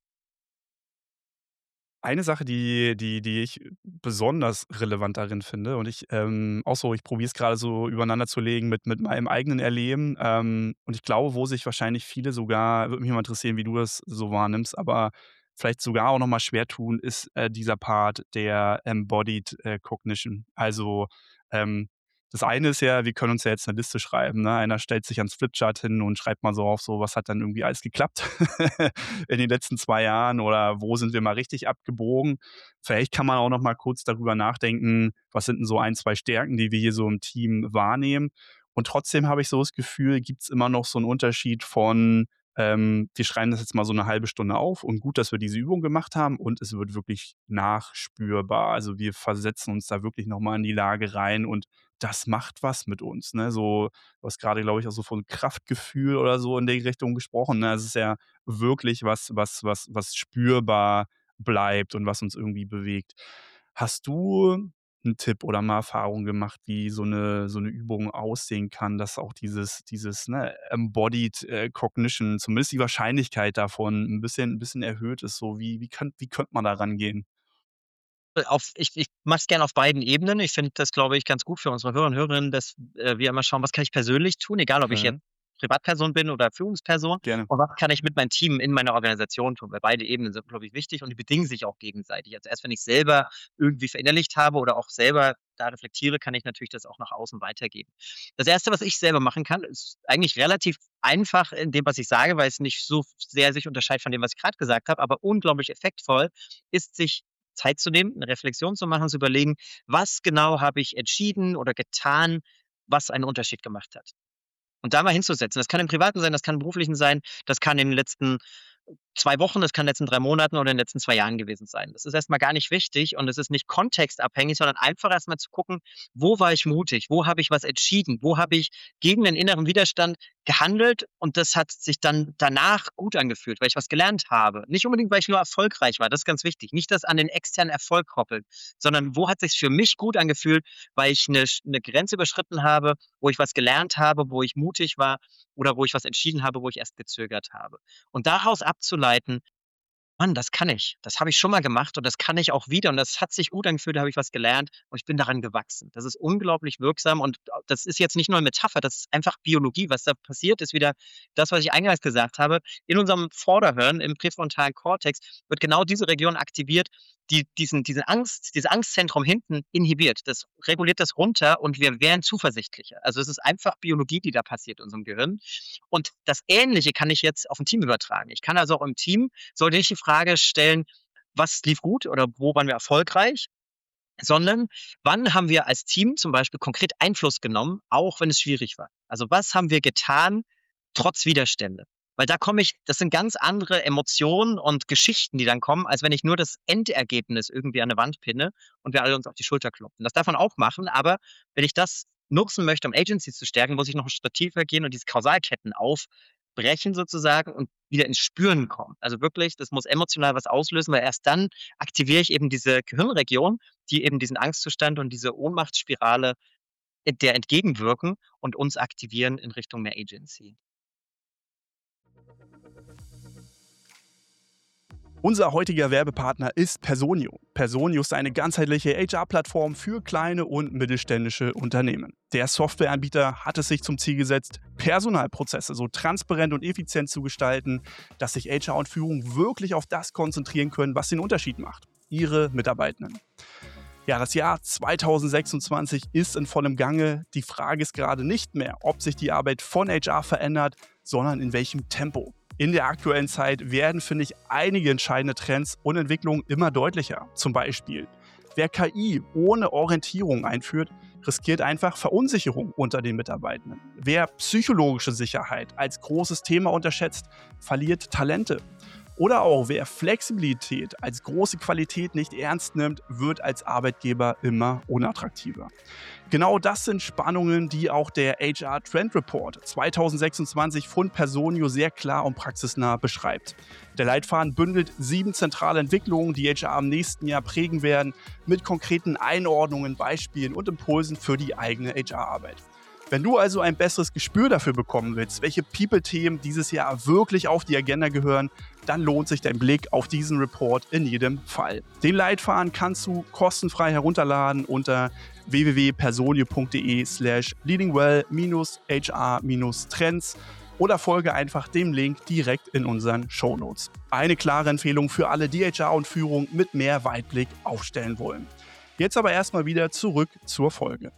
Eine Sache, die ich besonders relevant darin finde und auch so, ich probiere es gerade so übereinander zu legen mit meinem eigenen Erleben, und ich glaube, wo sich wahrscheinlich viele sogar, würde mich mal interessieren, wie du das so wahrnimmst, aber vielleicht sogar auch noch mal schwer tun, ist, dieser Part der Embodied, Cognition. Also, ähm, das eine ist ja, wir können uns ja jetzt eine Liste schreiben, ne? Einer stellt sich ans Flipchart hin und schreibt mal so auf, so was hat dann irgendwie alles geklappt in den letzten 2 Jahren oder wo sind wir mal richtig abgebogen. Vielleicht kann man auch noch mal kurz darüber nachdenken, was sind denn so ein 2 Stärken, die wir hier so im Team wahrnehmen. Und trotzdem habe ich so das Gefühl, gibt's immer noch so einen Unterschied von, wir schreiben das jetzt mal so eine halbe Stunde auf und gut, dass wir diese Übung gemacht haben und es wird wirklich nachspürbar. Also, wir versetzen uns da wirklich noch mal in die Lage rein und das macht was mit uns, ne? So, du hast grade, glaube ich, auch so von Kraftgefühl oder so in die Richtung gesprochen, ne? Es ist ja wirklich was spürbar bleibt und was uns irgendwie bewegt. Hast du 'n Tipp oder mal Erfahrung gemacht, wie so 'ne Übung aussehen kann, dass auch dieses, ne, Embodied, Cognition, zumindest die Wahrscheinlichkeit davon 'n bisschen erhöht ist, so wie könnte man da rangehen? Ich mache es gerne auf beiden Ebenen. Ich finde das, glaube ich, ganz gut für unsere Hörer und Hörerinnen, dass, wir immer schauen, was kann ich persönlich tun, egal ob ich jetzt Mhm, Privatperson bin oder Führungsperson gerne. und was kann ich mit meinem Team in meiner Organisation tun, weil beide Ebenen sind, glaube ich, wichtig und die bedingen sich auch gegenseitig. Also, erst wenn ich selber irgendwie verinnerlicht habe oder auch selber da reflektiere, kann ich natürlich das auch nach außen weitergeben. Das Erste, was ich selber machen kann, ist eigentlich relativ einfach in dem, was ich sage, weil es nicht so sehr sich unterscheidet von dem, was ich grad gesagt habe, aber unglaublich effektvoll, ist, sich Zeit zu nehmen, 'ne Reflexion zu machen, zu überlegen: „Was genau habe ich entschieden oder getan, was einen Unterschied gemacht hat?“ Und da mal hinzusetzen. Das kann im Privaten sein, das kann im Beruflichen sein, das kann in den letzten 2 Wochen, das kann in den letzten 3 Monaten oder in den letzten 2 Jahren gewesen sein. Das ist erst mal gar nicht wichtig und es ist nicht kontextabhängig, sondern einfach erst mal zu gucken: Wo war ich mutig? Wo habe ich was entschieden? Wo habe ich gegen den inneren Widerstand gehandelt und das hat sich dann danach gut angefühlt, weil ich was gelernt habe. Nicht unbedingt, weil ich nur erfolgreich war, das ist ganz wichtig. Nicht das an den externen Erfolg koppeln, sondern wo hat sich's für mich gut angefühlt, weil ich 'ne Grenze überschritten habe, wo ich was gelernt habe, wo ich mutig war oder wo ich was entschieden habe, wo ich erst gezögert habe. Und daraus abzuleiten, Mann, das kann ich. Das habe ich schon mal gemacht und das kann ich auch wieder und das hat sich gut angefühlt, da habe ich was gelernt und ich bin daran gewachsen. Das ist unglaublich wirksam und das ist jetzt nicht nur 'ne Metapher, das ist einfach Biologie. Was da passiert, ist wieder das, was ich eingangs gesagt habe. In unserem Vorderhirn, im präfrontalen Kortex, wird genau diese Region aktiviert, die dieses Angstzentrum hinten inhibiert. Das reguliert das runter und wir wären zuversichtlicher. Also, es ist einfach Biologie, die da passiert in unserem Gehirn. Und das Ähnliche kann ich jetzt auf 'n Team übertragen. Ich kann also auch im Team sollte nicht die Frage stellen: „Was lief gut oder wo waren wir erfolgreich?“, sondern: „Wann haben wir als Team zum Beispiel konkret Einfluss genommen, auch wenn es schwierig war?“ Also, was haben wir getan trotz Widerstände? Weil da komme ich das sind ganz andere Emotionen und Geschichten, die dann kommen, als wenn ich nur das Endergebnis irgendwie an 'ne Wand pinne und wir alle uns auf die Schulter klopfen. Das darf man auch machen, aber wenn ich das nutzen möchte, um Agency zu stärken, muss ich noch 'n Schritt tiefer gehen und diese Kausalketten aufbrechen sozusagen und wieder ins Spüren kommen. Also wirklich, das muss emotional was auslösen, weil erst dann aktiviere ich eben diese Gehirnregion, die eben diesen Angstzustand und diese Ohnmachtsspirale der entgegenwirken und uns aktivieren in Richtung mehr Agency. Unser heutiger Werbepartner ist Personio. Personio ist eine ganzheitliche HR-Plattform für kleine und mittelständische Unternehmen. Der Softwareanbieter hat es sich zum Ziel gesetzt, Personalprozesse so transparent und effizient zu gestalten, dass sich HR und Führung wirklich auf das konzentrieren können, was den Unterschied macht: ihre Mitarbeitenden. Ja, das Jahr 2026 ist in vollem Gange. Die Frage ist gerade nicht mehr, ob sich die Arbeit von HR verändert, sondern in welchem Tempo. In der aktuellen Zeit werden, finde ich, einige entscheidende Trends und Entwicklungen immer deutlicher. Zum Beispiel: Wer KI ohne Orientierung einführt, riskiert einfach Verunsicherung unter den Mitarbeitenden. Wer psychologische Sicherheit als großes Thema unterschätzt, verliert Talente. Oder auch, wer Flexibilität als große Qualität nicht ernst nimmt, wird als Arbeitgeber immer unattraktiver. Genau das sind Spannungen, die auch der HR Trend Report 2026 von Personio sehr klar und praxisnah beschreibt. Der Leitfaden bündelt 7 zentrale Entwicklungen, die HR im nächsten Jahr prägen werden, mit konkreten Einordnungen, Beispielen und Impulsen für die eigene HR-Arbeit. Wenn du also ein besseres Gespür dafür bekommen willst, welche People-Themen dieses Jahr wirklich auf die Agenda gehören, dann lohnt sich dein Blick auf diesen Report in jedem Fall. Den Leitfaden kannst du kostenfrei herunterladen unter www.personio.de/leadingwell-hr-trends oder folge einfach dem Link direkt in unseren Shownotes. Eine klare Empfehlung für alle, die HR und Führung mit mehr Weitblick aufstellen wollen. Jetzt aber erstmal wieder zurück zur Folge.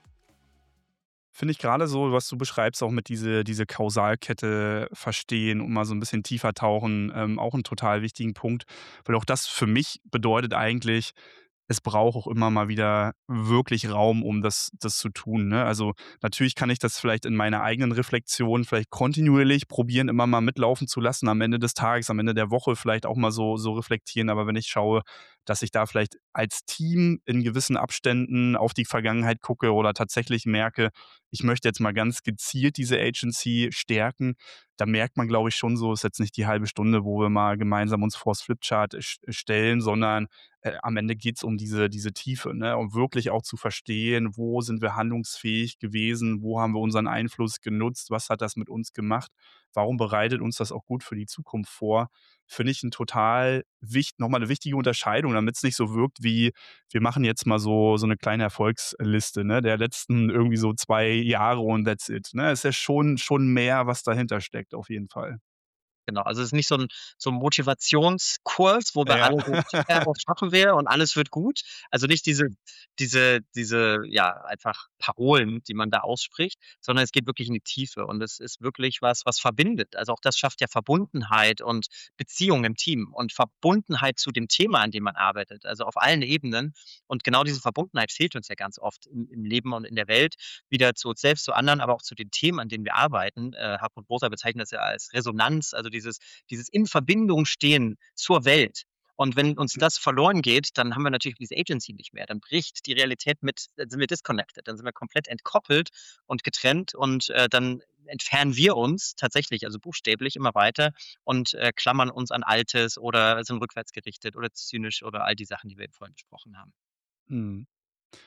Finde ich gerade so, was du beschreibst, auch mit diese Kausalkette verstehen und mal so ein bisschen tiefer tauchen, auch 'n total wichtigen Punkt, weil auch das für mich bedeutet eigentlich, es braucht auch immer mal wieder wirklich Raum, um das zu tun, ne? Also, natürlich kann ich das vielleicht in meiner eigenen Reflexion vielleicht kontinuierlich probieren, immer mal mitlaufen zu lassen, am Ende des Tages, am Ende der Woche vielleicht auch mal so reflektieren. Aber wenn ich schaue, dass ich da vielleicht als Team in gewissen Abständen auf die Vergangenheit gucke oder tatsächlich merke, ich möchte jetzt mal ganz gezielt diese Agency stärken, da merkt man, glaube ich, schon so, ist jetzt nicht die halbe Stunde, wo wir mal gemeinsam uns vors Flipchart stellen, sondern am Ende geht's um diese Tiefe, ne? Um wirklich auch zu verstehen, wo sind wir handlungsfähig gewesen, wo haben wir unseren Einfluss genutzt, was hat das mit uns gemacht, warum bereitet uns das auch gut für die Zukunft vor? Finde ich 'n total noch mal 'ne wichtige Unterscheidung, damit's nicht so wirkt wie, wir machen jetzt mal so 'ne kleine Erfolgsliste, ne, der letzten irgendwie so 2 Jahre und that's it, ne? Ist ja schon mehr, was dahinter steckt, auf jeden Fall. Genau, also es ist nicht so 'n Motivationskurs, wo wir Ja. alle so: „Ja, das schaffen wir und alles wird gut.“ Also nicht diese, ja, einfach Parolen, die man da ausspricht, sondern es geht wirklich in die Tiefe und es ist wirklich was verbindet. Also auch das schafft ja Verbundenheit und Beziehung im Team und Verbundenheit zu dem Thema, an dem man arbeitet, also auf allen Ebenen. Und genau diese Verbundenheit fehlt uns ja ganz oft im Leben und in der Welt, wieder zu uns selbst, zu anderen, aber auch zu den Themen, an denen wir arbeiten. Hartmut Boser bezeichnet das ja als Resonanz, also dieses in Verbindung stehen zur Welt. Und wenn uns das verloren geht, dann haben wir natürlich diese Agency nicht mehr. Dann bricht die Realität mit dann sind wir disconnected, dann sind wir komplett entkoppelt und getrennt und, dann entfernen wir uns tatsächlich, also buchstäblich immer weiter und, klammern uns an Altes oder sind rückwärts gerichtet oder zynisch oder all die Sachen, die wir eben vorhin besprochen haben. Mhm.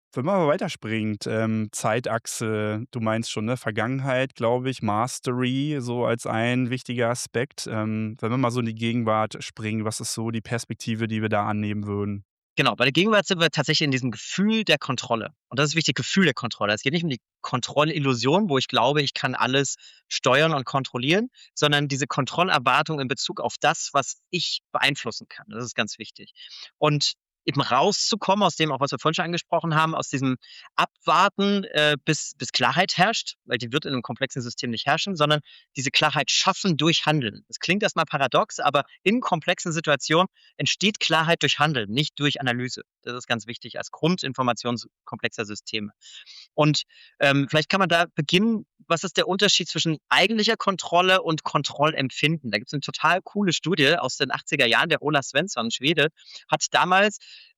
Wenn man mal weiterspringt, Zeitachse, du meinst schon, ne, Vergangenheit, glaube ich, Mastery so als ein wichtiger Aspekt. Wenn wir mal so in die Gegenwart springen, was ist so die Perspektive, die wir da annehmen würden? Genau, bei der Gegenwart sind wir tatsächlich in diesem Gefühl der Kontrolle. Und das ist wichtig, Gefühl der Kontrolle. Es geht nicht um die Kontrollillusion, wo ich glaube, ich kann alles steuern und kontrollieren, sondern diese Kontrollerwartung in Bezug auf das, was ich beeinflussen kann. Das ist ganz wichtig. Und eben rauszukommen aus dem, auch was wir vorhin schon angesprochen haben, aus diesem Abwarten, bis Klarheit herrscht, weil die wird in einem komplexen System nicht herrschen, sondern diese Klarheit schaffen durch Handeln. Das klingt erstmal paradox, aber in komplexen Situationen entsteht Klarheit durch Handeln, nicht durch Analyse. Das ist ganz wichtig als Grundinformation komplexer Systeme. Und vielleicht kann man da beginnen, was ist der Unterschied zwischen eigentlicher Kontrolle und Kontrollempfinden? Da gibt es eine total coole Studie aus den 80er Jahren, der Ola Svensson, Schwede, hat damals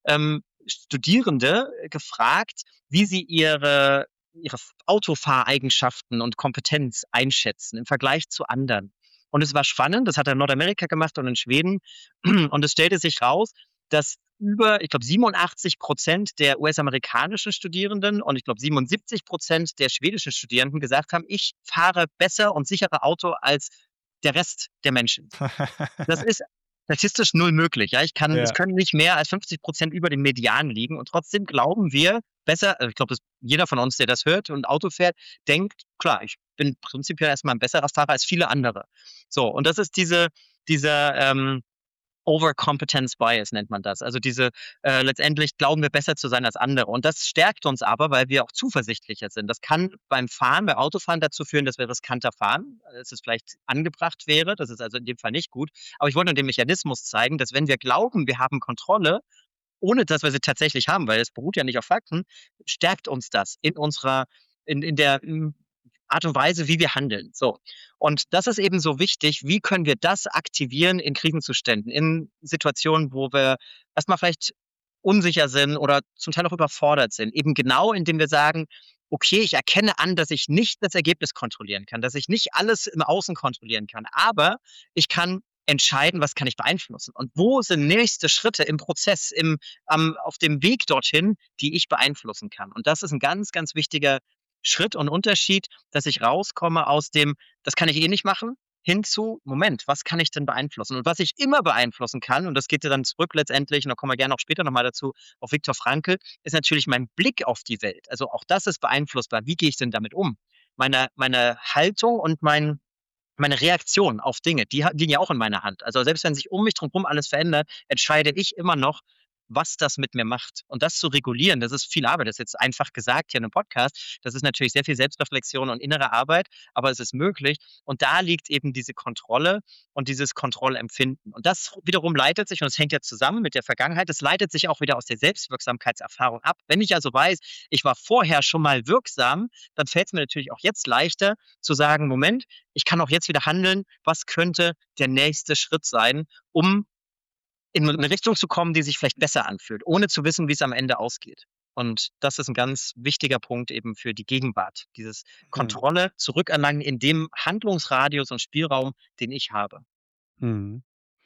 Studierende gefragt, wie sie ihre Autofahreigenschaften und Kompetenz einschätzen im Vergleich zu anderen. Und es war spannend, das hat er in Nordamerika gemacht und in Schweden. Und es stellte sich raus, dass über, ich glaube, 87% der US-amerikanischen Studierenden und ich glaube 77% der schwedischen Studierenden gesagt haben, ich fahre besser und sicherer Auto als der Rest der Menschen. Das ist statistisch null möglich. Ja, es Ja. können nicht mehr als 50% über dem Median liegen und trotzdem glauben wir besser, ich glaube, jeder von uns, der das hört und Auto fährt, denkt, klar, ich bin prinzipiell erstmal ein besserer Fahrer als viele andere. So, und das ist dieser Overcompetence Bias nennt man das. Also letztendlich glauben wir besser zu sein als andere. Und das stärkt uns aber, weil wir auch zuversichtlicher sind. Das kann beim Autofahren dazu führen, dass wir riskanter fahren, als es vielleicht angebracht wäre. Das ist also in dem Fall nicht gut. Aber ich wollte nur den Mechanismus zeigen, dass wenn wir glauben, wir haben Kontrolle, ohne dass wir sie tatsächlich haben, weil es beruht ja nicht auf Fakten, stärkt uns das in der Art und Weise, wie wir handeln. So. Und das ist eben so wichtig. Wie können wir das aktivieren in Krisenzuständen, in Situationen, wo wir erstmal vielleicht unsicher sind oder zum Teil auch überfordert sind? Eben genau, indem wir sagen, okay, ich erkenne an, dass ich nicht das Ergebnis kontrollieren kann, dass ich nicht alles im Außen kontrollieren kann, aber ich kann entscheiden, was kann ich beeinflussen und wo sind nächste Schritte im Prozess, auf dem Weg dorthin, die ich beeinflussen kann. Und das ist ein ganz, ganz wichtiger Schritt und Unterschied, dass ich rauskomme aus dem, das kann ich eh nicht machen, hin zu, Moment, was kann ich denn beeinflussen? Und was ich immer beeinflussen kann, und das geht ja dann zurück letztendlich, und da kommen wir gerne auch später nochmal dazu, auf Viktor Frankl, ist natürlich mein Blick auf die Welt. Also auch das ist beeinflussbar. Wie gehe ich denn damit um? Meine Haltung und meine Reaktion auf Dinge, die liegen ja auch in meiner Hand. Also selbst wenn sich um mich drumherum alles verändert, entscheide ich immer noch, was das mit mir macht. Und das zu regulieren, das ist viel Arbeit. Das ist jetzt einfach gesagt hier in einem Podcast. Das ist natürlich sehr viel Selbstreflexion und innere Arbeit, aber es ist möglich. Und da liegt eben diese Kontrolle und dieses Kontrollempfinden. Und das wiederum leitet sich, und es hängt ja zusammen mit der Vergangenheit, das leitet sich auch wieder aus der Selbstwirksamkeitserfahrung ab. Wenn ich also weiß, ich war vorher schon mal wirksam, dann fällt es mir natürlich auch jetzt leichter zu sagen, Moment, ich kann auch jetzt wieder handeln. Was könnte der nächste Schritt sein, um in eine Richtung zu kommen, die sich vielleicht besser anfühlt, ohne zu wissen, wie es am Ende ausgeht. Und das ist ein ganz wichtiger Punkt eben für die Gegenwart, dieses Mhm. Kontrolle zurückerlangen in dem Handlungsradius und Spielraum, den ich habe. Mhm.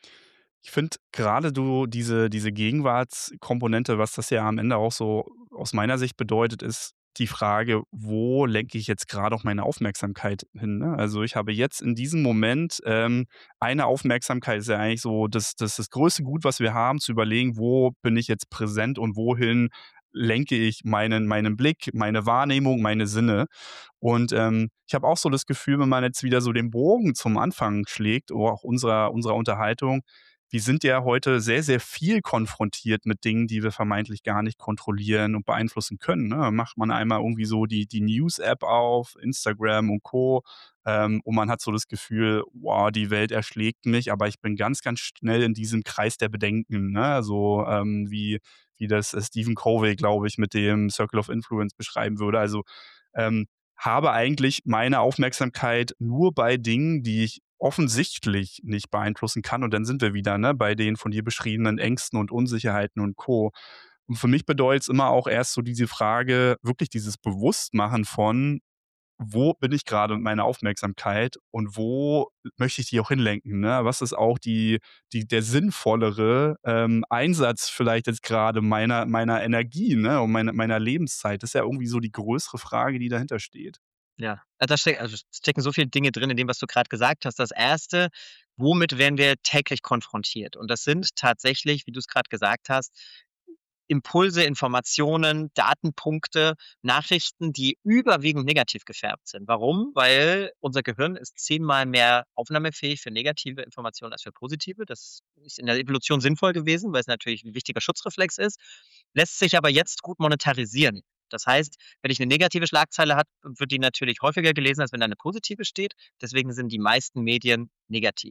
Ich finde gerade du diese Gegenwartskomponente, was das ja am Ende auch so aus meiner Sicht bedeutet, ist die Frage: „Wo lenke ich jetzt gerade auch meine Aufmerksamkeit hin“, ne? Also, ich habe jetzt in diesem Moment, eine Aufmerksamkeit ist ja eigentlich so das größte Gut, was wir haben, zu überlegen: „Wo bin ich jetzt präsent und wohin lenke ich meinen Blick, meine Wahrnehmung, meine Sinne?“ Und, ich habe auch so das Gefühl, wenn man jetzt wieder so den Bogen zum Anfang schlägt, oder auch unserer Unterhaltung, wir sind ja heute sehr, sehr viel konfrontiert mit Dingen, die wir vermeintlich gar nicht kontrollieren und beeinflussen können, ne? Macht man einmal irgendwie so die News-App auf, Instagram und Co., und man hat so das Gefühl: „Wow, die Welt erschlägt mich“, aber ich bin ganz, ganz schnell in diesem Kreis der Bedenken, ne? So, wie das, Stephen Covey, glaube ich, mit dem Circle of Influence beschreiben würde. Also, ähm, habe eigentlich meine Aufmerksamkeit nur bei Dingen, die ich offensichtlich nicht beeinflussen kann. Und dann sind wir wieder, ne, bei den von dir beschriebenen Ängsten und Unsicherheiten und Co. Und für mich bedeutet es immer auch erst so diese Frage, wirklich dieses Bewusstmachen von: wo bin ich gerade mit meiner Aufmerksamkeit und wo möchte ich die auch hinlenken, ne? Was ist auch der sinnvollere, Einsatz vielleicht jetzt gerade meiner Energie, ne, und meiner Lebenszeit? Das ist ja irgendwie so die größere Frage, die dahinter steht. Ja, da stecken so viele Dinge drin in dem, was du gerade gesagt hast. Das erste, womit werden wir täglich konfrontiert? Und das sind tatsächlich, wie du es gerade gesagt hast, Impulse, Informationen, Datenpunkte, Nachrichten, die überwiegend negativ gefärbt sind. Warum? Weil unser Gehirn ist 10-mal mehr aufnahmefähig für negative Informationen als für positive. Das ist in der Evolution sinnvoll gewesen, weil es natürlich 'n wichtiger Schutzreflex ist, lässt sich aber jetzt gut monetarisieren. Das heißt, wenn ich 'ne negative Schlagzeile habe, wird die natürlich häufiger gelesen, als wenn da 'ne positive steht. Deswegen sind die meisten Medien negativ.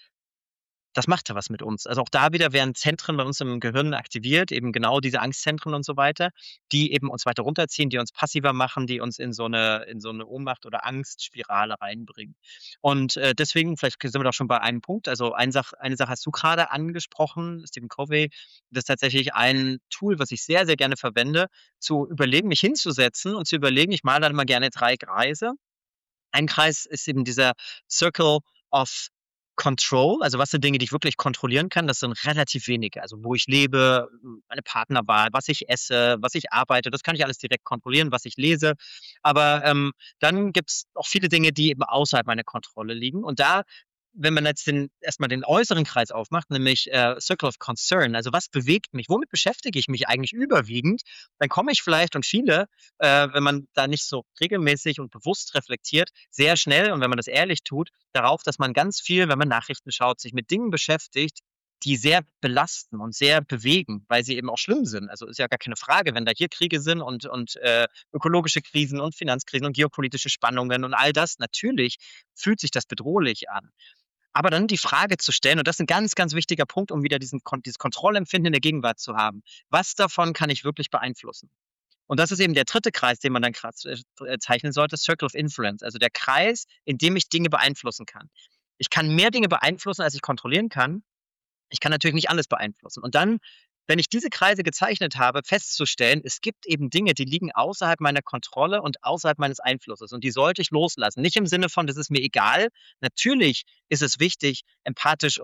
Das macht ja was mit uns. Also, auch da wieder werden Zentren bei uns im Gehirn aktiviert, eben genau diese Angstzentren und so weiter, die eben uns weiter runterziehen, die uns passiver machen, die uns in so 'ne Ohnmacht oder Angstspirale reinbringen. Und, deswegen vielleicht sind wir doch schon bei einem Punkt. Also, eine Sache hast du grade angesprochen, Stephen Covey. Das ist tatsächlich ein Tool, was ich sehr, sehr gerne verwende, zu überlegen, mich hinzusetzen und zu überlegen, ich male dann immer gerne 3 Kreise. Ein Kreis ist eben dieser Circle of Control, also was sind Dinge, die ich wirklich kontrollieren kann? Das sind relativ wenige. Also wo ich lebe, meine Partnerwahl, was ich esse, was ich arbeite, das kann ich alles direkt kontrollieren, was ich lese. Aber dann gibt's auch viele Dinge, die eben außerhalb meiner Kontrolle liegen. Und da, wenn man jetzt erstmal den äußeren Kreis aufmacht, nämlich Circle of Concern, also was bewegt mich, womit beschäftige ich mich eigentlich überwiegend, dann komme ich vielleicht und viele wenn man da nicht so regelmäßig und bewusst reflektiert, sehr schnell und wenn man das ehrlich tut, darauf, dass man ganz viel, wenn man Nachrichten schaut, sich mit Dingen beschäftigt, die sehr belasten und sehr bewegen, weil sie eben auch schlimm sind. Also ist ja gar keine Frage, wenn da hier Kriege sind und ökologische Krisen und Finanzkrisen und geopolitische Spannungen und all das, natürlich fühlt sich das bedrohlich an. Aber dann die Frage zu stellen, und das ist ein ganz, ganz wichtiger Punkt, um wieder dieses Kontrollempfinden in der Gegenwart zu haben: „Was davon kann ich wirklich beeinflussen?“ Und das ist eben der dritte Kreis, den man dann grad zeichnen sollte, Circle of Influence, also der Kreis, in dem ich Dinge beeinflussen kann. Ich kann mehr Dinge beeinflussen, als ich kontrollieren kann. Ich kann natürlich nicht alles beeinflussen. Und dann, wenn ich diese Kreise gezeichnet habe, festzustellen, es gibt eben Dinge, die liegen außerhalb meiner Kontrolle und außerhalb meines Einflusses. Und die sollte ich loslassen. Nicht im Sinne von, das ist mir egal. Natürlich ist es wichtig, empathisch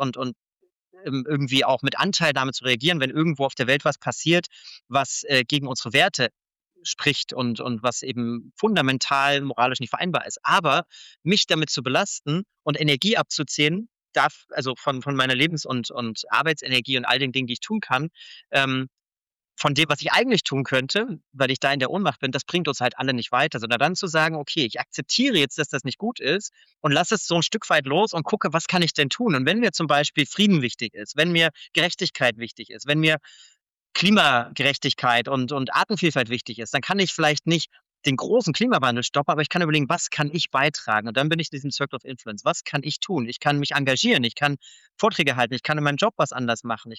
und irgendwie auch mit Anteilnahme zu reagieren, wenn irgendwo auf der Welt was passiert, was gegen unsere Werte spricht und was eben fundamental moralisch nicht vereinbar ist. Aber mich damit zu belasten und Energie abzuziehen, darf also von meiner Lebens und Arbeitsenergie und all den Dingen, die ich tun kann, ähm, von dem, was ich eigentlich tun könnte, weil ich da in der Ohnmacht bin, das bringt uns halt alle nicht weiter, sondern dann zu sagen: „Okay, ich akzeptiere jetzt, dass das nicht gut ist und lasse es so ein Stück weit los und gucke, was kann ich denn tun?“ Und wenn mir zum Beispiel Frieden wichtig ist, wenn mir Gerechtigkeit wichtig ist, wenn mir Klimagerechtigkeit und Artenvielfalt wichtig ist, dann kann ich vielleicht nicht den großen Klimawandel stoppen, aber ich kann überlegen, was kann ich beitragen? Und dann bin ich in diesem Circle of Influence. Was kann ich tun? Ich kann mich engagieren, ich kann Vorträge halten, ich kann in meinem Job was anders machen,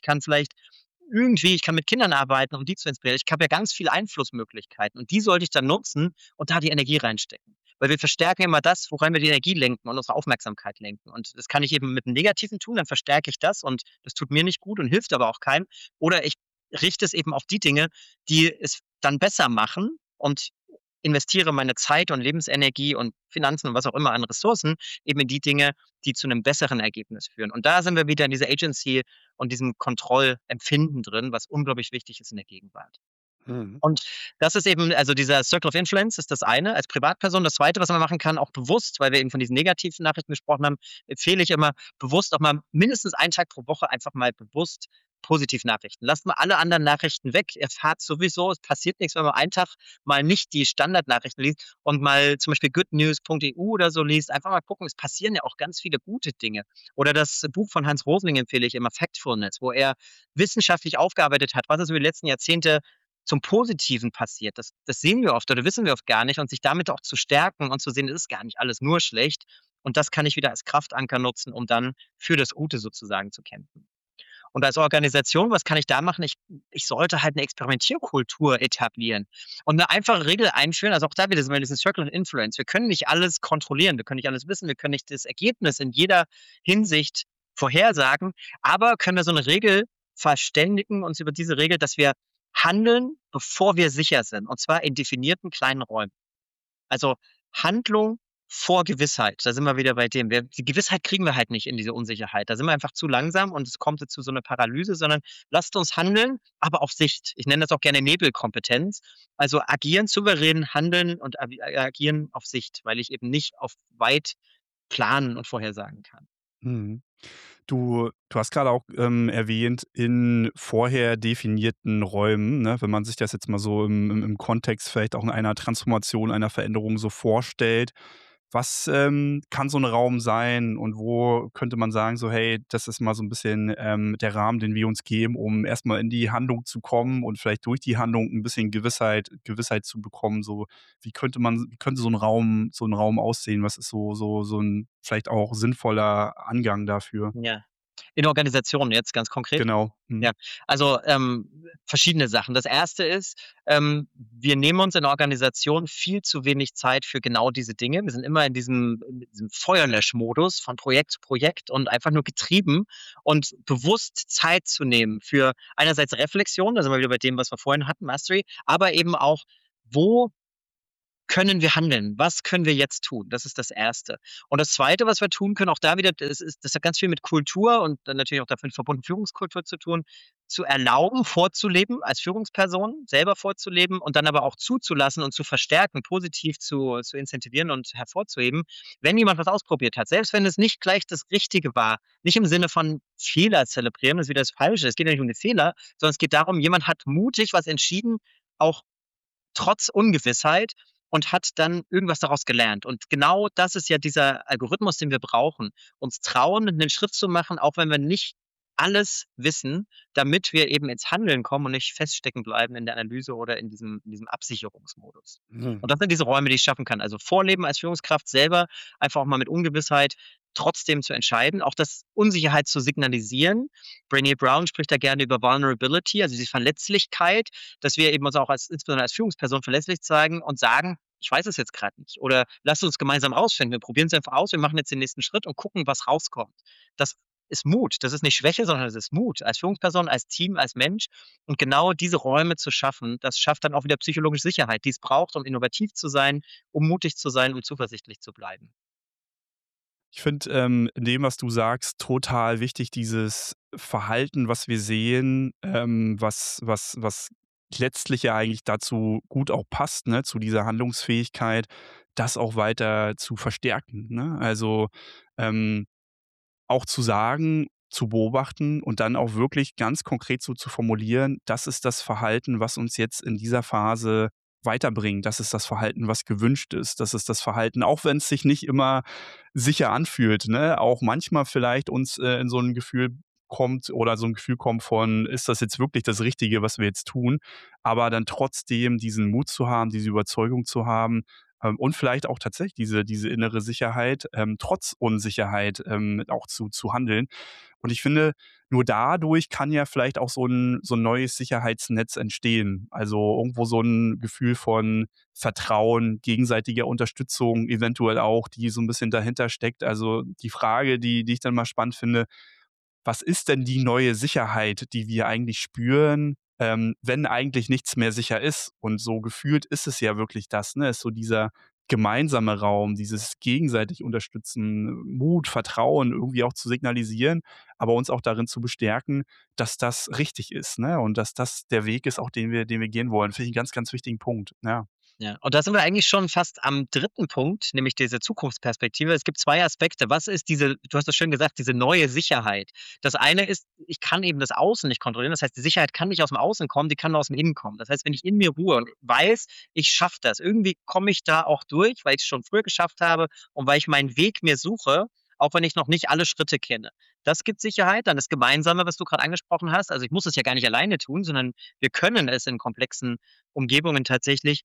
ich kann mit Kindern arbeiten, um die zu inspirieren. Ich habe ja ganz viele Einflussmöglichkeiten und die sollte ich dann nutzen und da die Energie reinstecken. Weil wir verstärken immer das, worein wir die Energie lenken und unsere Aufmerksamkeit lenken. Und das kann ich eben mit 'nem Negativen tun, dann verstärke ich das und das tut mir nicht gut und hilft aber auch keinem. Oder ich richte es eben auf die Dinge, die es dann besser machen und investiere meine Zeit und Lebensenergie und Finanzen und was auch immer an Ressourcen eben in die Dinge, die zu 'nem besseren Ergebnis führen. Und da sind wir wieder in dieser Agency und diesem Kontrollempfinden drin, was unglaublich wichtig ist in der Gegenwart. Mhm. Und das ist eben also dieser Circle of Influence ist das eine als Privatperson. Das Zweite, was man machen kann, auch bewusst, weil wir eben von diesen negativen Nachrichten gesprochen haben, empfehle ich immer bewusst auch mal mindestens einen Tag pro Woche einfach mal bewusst Positivnachrichten. Lasst mal alle anderen Nachrichten weg. Ihr erfahrt sowieso, es passiert nichts, wenn man einen Tag mal nicht die Standardnachrichten liest und mal zum Beispiel goodnews.eu oder so liest. Einfach mal gucken, es passieren ja auch ganz viele gute Dinge. Oder das Buch von Hans Rosling empfehle ich immer, Factfulness, wo er wissenschaftlich aufgearbeitet hat, was ist über die letzten Jahrzehnte zum Positiven passiert. Das sehen wir oft oder wissen wir oft gar nicht und sich damit auch zu stärken und zu sehen, es ist gar nicht alles nur schlecht. Und das kann ich wieder als Kraftanker nutzen, um dann für das Gute sozusagen zu kämpfen. Und als Organisation, was kann ich da machen? Ich sollte halt eine Experimentierkultur etablieren und eine einfache Regel einführen. Also auch da wieder sind wir in diesem Circle of Influence. Wir können nicht alles kontrollieren, wir können nicht alles wissen, wir können nicht das Ergebnis in jeder Hinsicht vorhersagen, aber können wir so eine Regel verständigen uns über diese Regel, dass wir handeln, bevor wir sicher sind, und zwar in definierten kleinen Räumen. Also Handlung vor Gewissheit. Da sind wir wieder bei dem. Die Gewissheit kriegen wir halt nicht in diese Unsicherheit. Da sind wir einfach zu langsam und es kommt jetzt zu so einer Paralyse, sondern lasst uns handeln, aber auf Sicht. Ich nenne das auch gerne Nebelkompetenz. Also agieren, souverän handeln und agieren auf Sicht, weil ich eben nicht auf weit planen und vorhersagen kann. Mhm. Du hast gerade auch, erwähnt, in vorher definierten Räumen, ne? Wenn man sich das jetzt mal so im Kontext vielleicht auch in einer Transformation, einer Veränderung so vorstellt. Was, kann so ein Raum sein und wo könnte man sagen so: „Hey, das ist mal so ein bisschen, der Rahmen, den wir uns geben, um erstmal in die Handlung zu kommen und vielleicht durch die Handlung ein bisschen Gewissheit zu bekommen“, so wie könnte so ein Raum aussehen? Was ist so ein vielleicht auch sinnvoller Angang dafür? Ja. In Organisationen jetzt ganz konkret? Genau. Mhm. Ja, also, verschiedene Sachen. Das erste ist, wir nehmen uns in der Organisation viel zu wenig Zeit für genau diese Dinge. Wir sind immer in diesem Feuerlöschmodus von Projekt zu Projekt und einfach nur getrieben und bewusst Zeit zu nehmen für einerseits Reflexion, da sind wir wieder bei dem, was wir vorhin hatten, Mastery, aber eben auch, wo können wir handeln? Was können wir jetzt tun? Das ist das Erste. Und das Zweite, was wir tun können, auch da wieder, das hat ganz viel mit Kultur und dann natürlich auch damit verbunden Führungskultur zu tun, zu erlauben, vorzuleben, als Führungsperson selber vorzuleben und dann aber auch zuzulassen und zu verstärken, positiv zu incentivieren und hervorzuheben, wenn jemand was ausprobiert hat. Selbst wenn es nicht gleich das Richtige war. Nicht im Sinne von Fehler zelebrieren, das ist wieder das Falsche. Es geht ja nicht um den Fehler, sondern es geht darum, jemand hat mutig was entschieden, auch trotz Ungewissheit und hat dann irgendwas daraus gelernt. Und genau das ist ja dieser Algorithmus, den wir brauchen. Uns trauen, einen Schritt zu machen, auch wenn wir nicht alles wissen, damit wir eben ins Handeln kommen und nicht feststecken bleiben in der Analyse oder in diesem Absicherungsmodus. Mhm. Und das sind diese Räume, die ich schaffen kann. Also vorleben als Führungskraft selber, einfach auch mal mit Ungewissheit trotzdem zu entscheiden, auch das Unsicherheit zu signalisieren. Brené Brown spricht da gerne über Vulnerability, also die Verletzlichkeit, dass wir eben uns auch insbesondere als Führungsperson verletzlich zeigen und sagen, ich weiß es jetzt gerade nicht. Oder lasst uns gemeinsam rausfinden. Wir probieren es einfach aus, wir machen jetzt den nächsten Schritt und gucken, was rauskommt. Das ist Mut. Das ist nicht Schwäche, sondern das ist Mut. Als Führungsperson, als Team, als Mensch. Und genau diese Räume zu schaffen, das schafft dann auch wieder psychologische Sicherheit, die es braucht, um innovativ zu sein, um mutig zu sein, um zuversichtlich zu bleiben. Ich finde, in dem, was du sagst, total wichtig, dieses Verhalten, was wir sehen, was letztlich ja eigentlich dazu gut auch passt, ne, zu dieser Handlungsfähigkeit, das auch weiter zu verstärken, ne? Also, ähm auch zu sagen, zu beobachten und dann auch wirklich ganz konkret so zu formulieren: „Das ist das Verhalten, was uns jetzt in dieser Phase weiterbringt. Das ist das Verhalten, was gewünscht ist. Das ist das Verhalten“, auch wenn es sich nicht immer sicher anfühlt, ne? Auch manchmal vielleicht uns, in so ein Gefühl kommt oder so ein Gefühl kommt von: „Ist das jetzt wirklich das Richtige, was wir jetzt tun?“ Aber dann trotzdem diesen Mut zu haben, diese Überzeugung zu haben, und vielleicht auch tatsächlich diese innere Sicherheit, trotz Unsicherheit, auch zu handeln. Und ich finde, nur dadurch kann ja vielleicht auch so ein neues Sicherheitsnetz entstehen. Also, irgendwo so ein Gefühl von Vertrauen, gegenseitiger Unterstützung eventuell auch, die so ein bisschen dahinter steckt. Also, die Frage, die ich dann mal spannend finde: Was ist denn die neue Sicherheit, die wir eigentlich spüren, wenn eigentlich nichts mehr sicher ist? Und so gefühlt ist es ja wirklich das, ne? Ist so dieser gemeinsame Raum, dieses gegenseitig Unterstützen, Mut, Vertrauen irgendwie auch zu signalisieren, aber uns auch darin zu bestärken, dass das richtig ist, ne? Und dass das der Weg ist, auch den wir gehen wollen. Finde ich 'n ganz, ganz wichtigen Punkt, ja. Ja, und da sind wir eigentlich schon fast am dritten Punkt, nämlich diese Zukunftsperspektive. Es gibt 2 Aspekte. Was ist diese du hast es schön gesagt, diese neue Sicherheit? Das eine ist, ich kann eben das Außen nicht kontrollieren. Das heißt, die Sicherheit kann nicht aus dem Außen kommen, die kann nur aus dem Innen kommen. Das heißt, wenn ich in mir ruhe und weiß, ich schaffe das, irgendwie komme ich da auch durch, weil ich's schon früher geschafft habe und weil ich meinen Weg mir suche, auch wenn ich noch nicht alle Schritte kenne. Das gibt Sicherheit. Dann das Gemeinsame, was du gerade angesprochen hast. Also, ich muss es ja gar nicht alleine tun, sondern wir können es in komplexen Umgebungen tatsächlich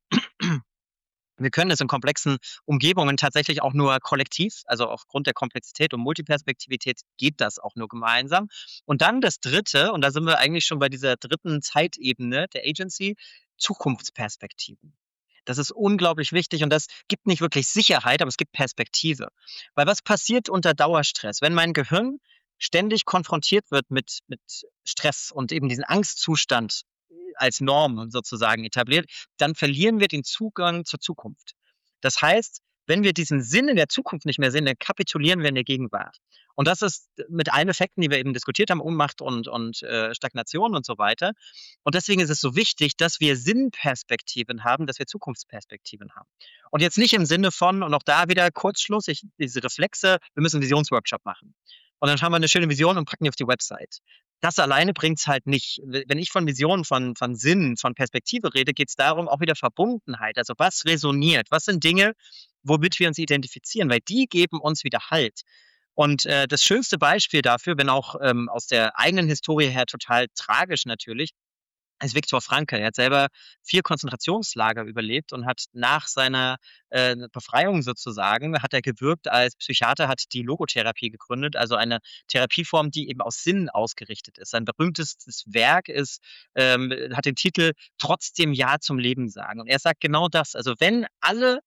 wir können es in komplexen Umgebungen tatsächlich auch nur kollektiv, also aufgrund der Komplexität und Multiperspektivität geht das auch nur gemeinsam. Und dann das Dritte, und da sind wir eigentlich schon bei dieser dritten Zeitebene der Agency, Zukunftsperspektiven. Das ist unglaublich wichtig und das gibt nicht wirklich Sicherheit, aber es gibt Perspektive. Weil was passiert unter Dauerstress? Wenn mein Gehirn ständig konfrontiert wird mit Stress und eben diesen Angstzustand als Norm sozusagen etabliert, dann verlieren wir den Zugang zur Zukunft. Das heißt, wenn wir diesen Sinn in der Zukunft nicht mehr sehen, dann kapitulieren wir in der Gegenwart. Und das ist mit allen Effekten, die wir eben diskutiert haben, Ohnmacht und Stagnation und so weiter. Und deswegen ist es so wichtig, dass wir Sinnperspektiven haben, dass wir Zukunftsperspektiven haben. Und jetzt nicht im Sinne von, und auch da wieder Kurzschluss, diese Reflexe, wir müssen einen Visionsworkshop machen. Und dann haben wir eine schöne Vision und packen die auf die Website. Das alleine bringt es halt nicht. Wenn ich von Vision, von Sinn, von Perspektive rede, geht es darum, auch wieder Verbundenheit. Also was resoniert? Was sind Dinge, womit wir uns identifizieren? Weil die geben uns wieder Halt. Und das schönste Beispiel dafür, wenn auch aus der eigenen Historie her total tragisch natürlich, ist Viktor Frankl. Er hat selber 4 Konzentrationslager überlebt und hat nach seiner Befreiung sozusagen, hat er gewirkt als Psychiater, hat die Logotherapie gegründet, also eine Therapieform, die eben aus Sinn ausgerichtet ist. Sein berühmtestes Werk hat den Titel Trotzdem Ja zum Leben sagen. Und er sagt genau das. Also wenn alle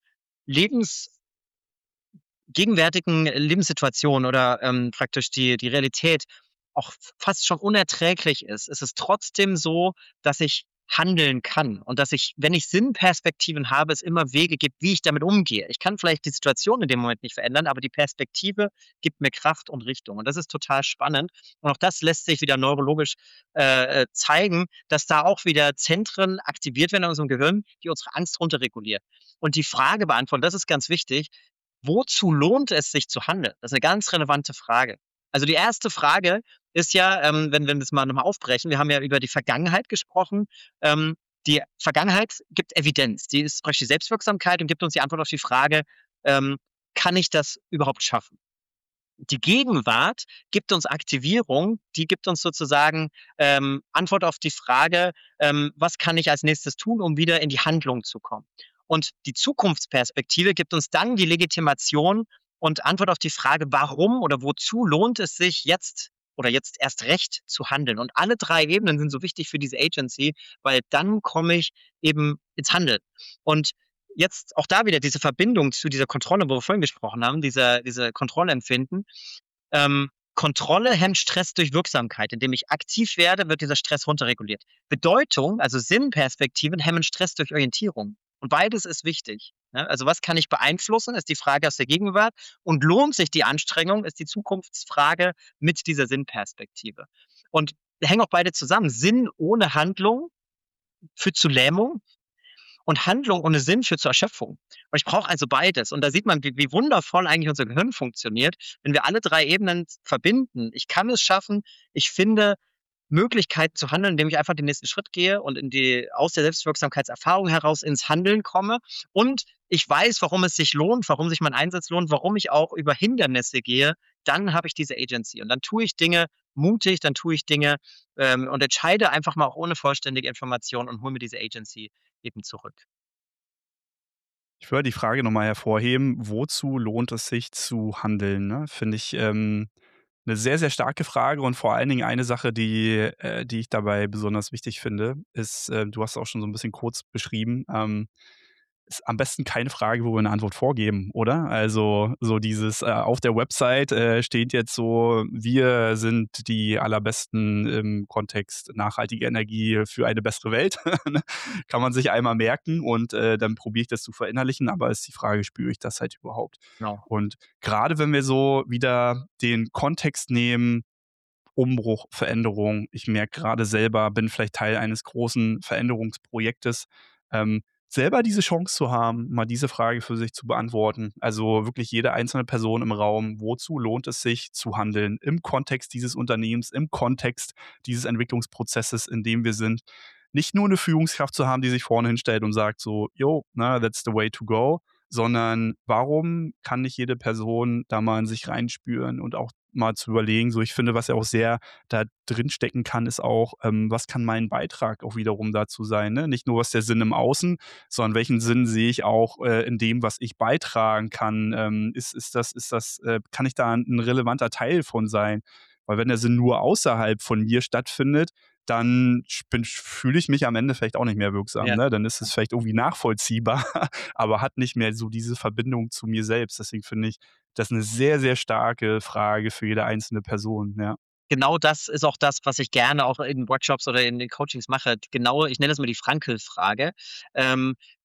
gegenwärtigen Lebenssituationen oder praktisch die Realität auch fast schon unerträglich ist es trotzdem so, dass ich handeln kann und dass ich, wenn ich Sinnperspektiven habe, es immer Wege gibt, wie ich damit umgehe. Ich kann vielleicht die Situation in dem Moment nicht verändern, aber die Perspektive gibt mir Kraft und Richtung. Und das ist total spannend. Und auch das lässt sich wieder neurologisch zeigen, dass da auch wieder Zentren aktiviert werden in unserem Gehirn, die unsere Angst runterregulieren. Und die Frage beantworten, das ist ganz wichtig, wozu lohnt es sich zu handeln? Das ist eine ganz relevante Frage. Also die erste Frage ist ja, wenn wir das mal nochmal aufbrechen, wir haben ja über die Vergangenheit gesprochen. Die Vergangenheit gibt Evidenz, die ist praktisch die Selbstwirksamkeit und gibt uns die Antwort auf die Frage, kann ich das überhaupt schaffen? Die Gegenwart gibt uns Aktivierung, die gibt uns sozusagen Antwort auf die Frage, was kann ich als nächstes tun, um wieder in die Handlung zu kommen. Und die Zukunftsperspektive gibt uns dann die Legitimation und Antwort auf die Frage, warum oder wozu lohnt es sich jetzt oder jetzt erst recht zu handeln. Und alle 3 Ebenen sind so wichtig für diese Agency, weil dann komme ich eben ins Handeln. Und jetzt auch da wieder diese Verbindung zu dieser Kontrolle, wo wir vorhin gesprochen haben, diese Kontrollempfinden. Kontrolle hemmt Stress durch Wirksamkeit. Indem ich aktiv werde, wird dieser Stress runterreguliert. Bedeutung, also Sinnperspektiven, hemmen Stress durch Orientierung. Und beides ist wichtig. Ne? Also was kann ich beeinflussen, ist die Frage aus der Gegenwart. Und lohnt sich die Anstrengung, ist die Zukunftsfrage mit dieser Sinnperspektive. Und hängen auch beide zusammen. Sinn ohne Handlung führt zu Lähmung. Und Handlung ohne Sinn führt zur Erschöpfung. Und ich brauche also beides. Und da sieht man, wie wundervoll eigentlich unser Gehirn funktioniert, wenn wir alle 3 Ebenen verbinden. Ich kann es schaffen, ich finde Möglichkeiten zu handeln, indem ich einfach den nächsten Schritt gehe und aus der Selbstwirksamkeitserfahrung heraus ins Handeln komme. Und ich weiß, warum es sich lohnt, warum sich mein Einsatz lohnt, warum ich auch über Hindernisse gehe. Dann habe ich diese Agency. Und dann tue ich Dinge mutig, dann tue ich Dinge und entscheide einfach mal auch ohne vollständige Information und hole mir diese Agency eben zurück. Ich würde die Frage nochmal hervorheben, wozu lohnt es sich zu handeln? Ne? Finde ich 'ne sehr, sehr starke Frage und vor allen Dingen eine Sache, die ich dabei besonders wichtig finde, ist, du hast es auch schon so ein bisschen kurz beschrieben, ist am besten keine Frage, wo wir eine Antwort vorgeben, oder? Also, so dieses, auf der Website, steht jetzt so: „Wir sind die Allerbesten im Kontext nachhaltige Energie für eine bessere Welt." Ne? Kann man sich einmal merken und, dann probiere ich das zu verinnerlichen, aber ist die Frage, spüre ich das halt überhaupt? Genau. Und gerade wenn wir so wieder den Kontext nehmen, Umbruch, Veränderung. Ich merke gerade selber, bin vielleicht Teil eines großen Veränderungsprojektes. Selber diese Chance zu haben, mal diese Frage für sich zu beantworten. Also wirklich jede einzelne Person im Raum, wozu lohnt es sich zu handeln im Kontext dieses Unternehmens, im Kontext dieses Entwicklungsprozesses, in dem wir sind. Nicht nur eine Führungskraft zu haben, die sich vorne hinstellt und sagt so, yo, na, that's the way to go, sondern warum kann nicht jede Person da mal in sich reinspüren und auch mal zu überlegen, so ich finde, was ja auch sehr da drin stecken kann, ist auch, was kann mein Beitrag auch wiederum dazu sein, ne? Nicht nur, was der Sinn im Außen, sondern welchen Sinn sehe ich auch, in dem, was ich beitragen kann? Kann ich da ein relevanter Teil von sein? Weil wenn der Sinn nur außerhalb von mir stattfindet, dann fühle ich mich am Ende vielleicht auch nicht mehr wirksam, Ja. ne? Dann ist es vielleicht irgendwie nachvollziehbar, aber hat nicht mehr so diese Verbindung zu mir selbst. Deswegen finde ich das eine sehr, sehr starke Frage für jede einzelne Person, ja. Genau das ist auch das, was ich gerne auch in Workshops oder in den Coachings mache. Genau, ich nenne das mal die Frankl-Frage. Ähm,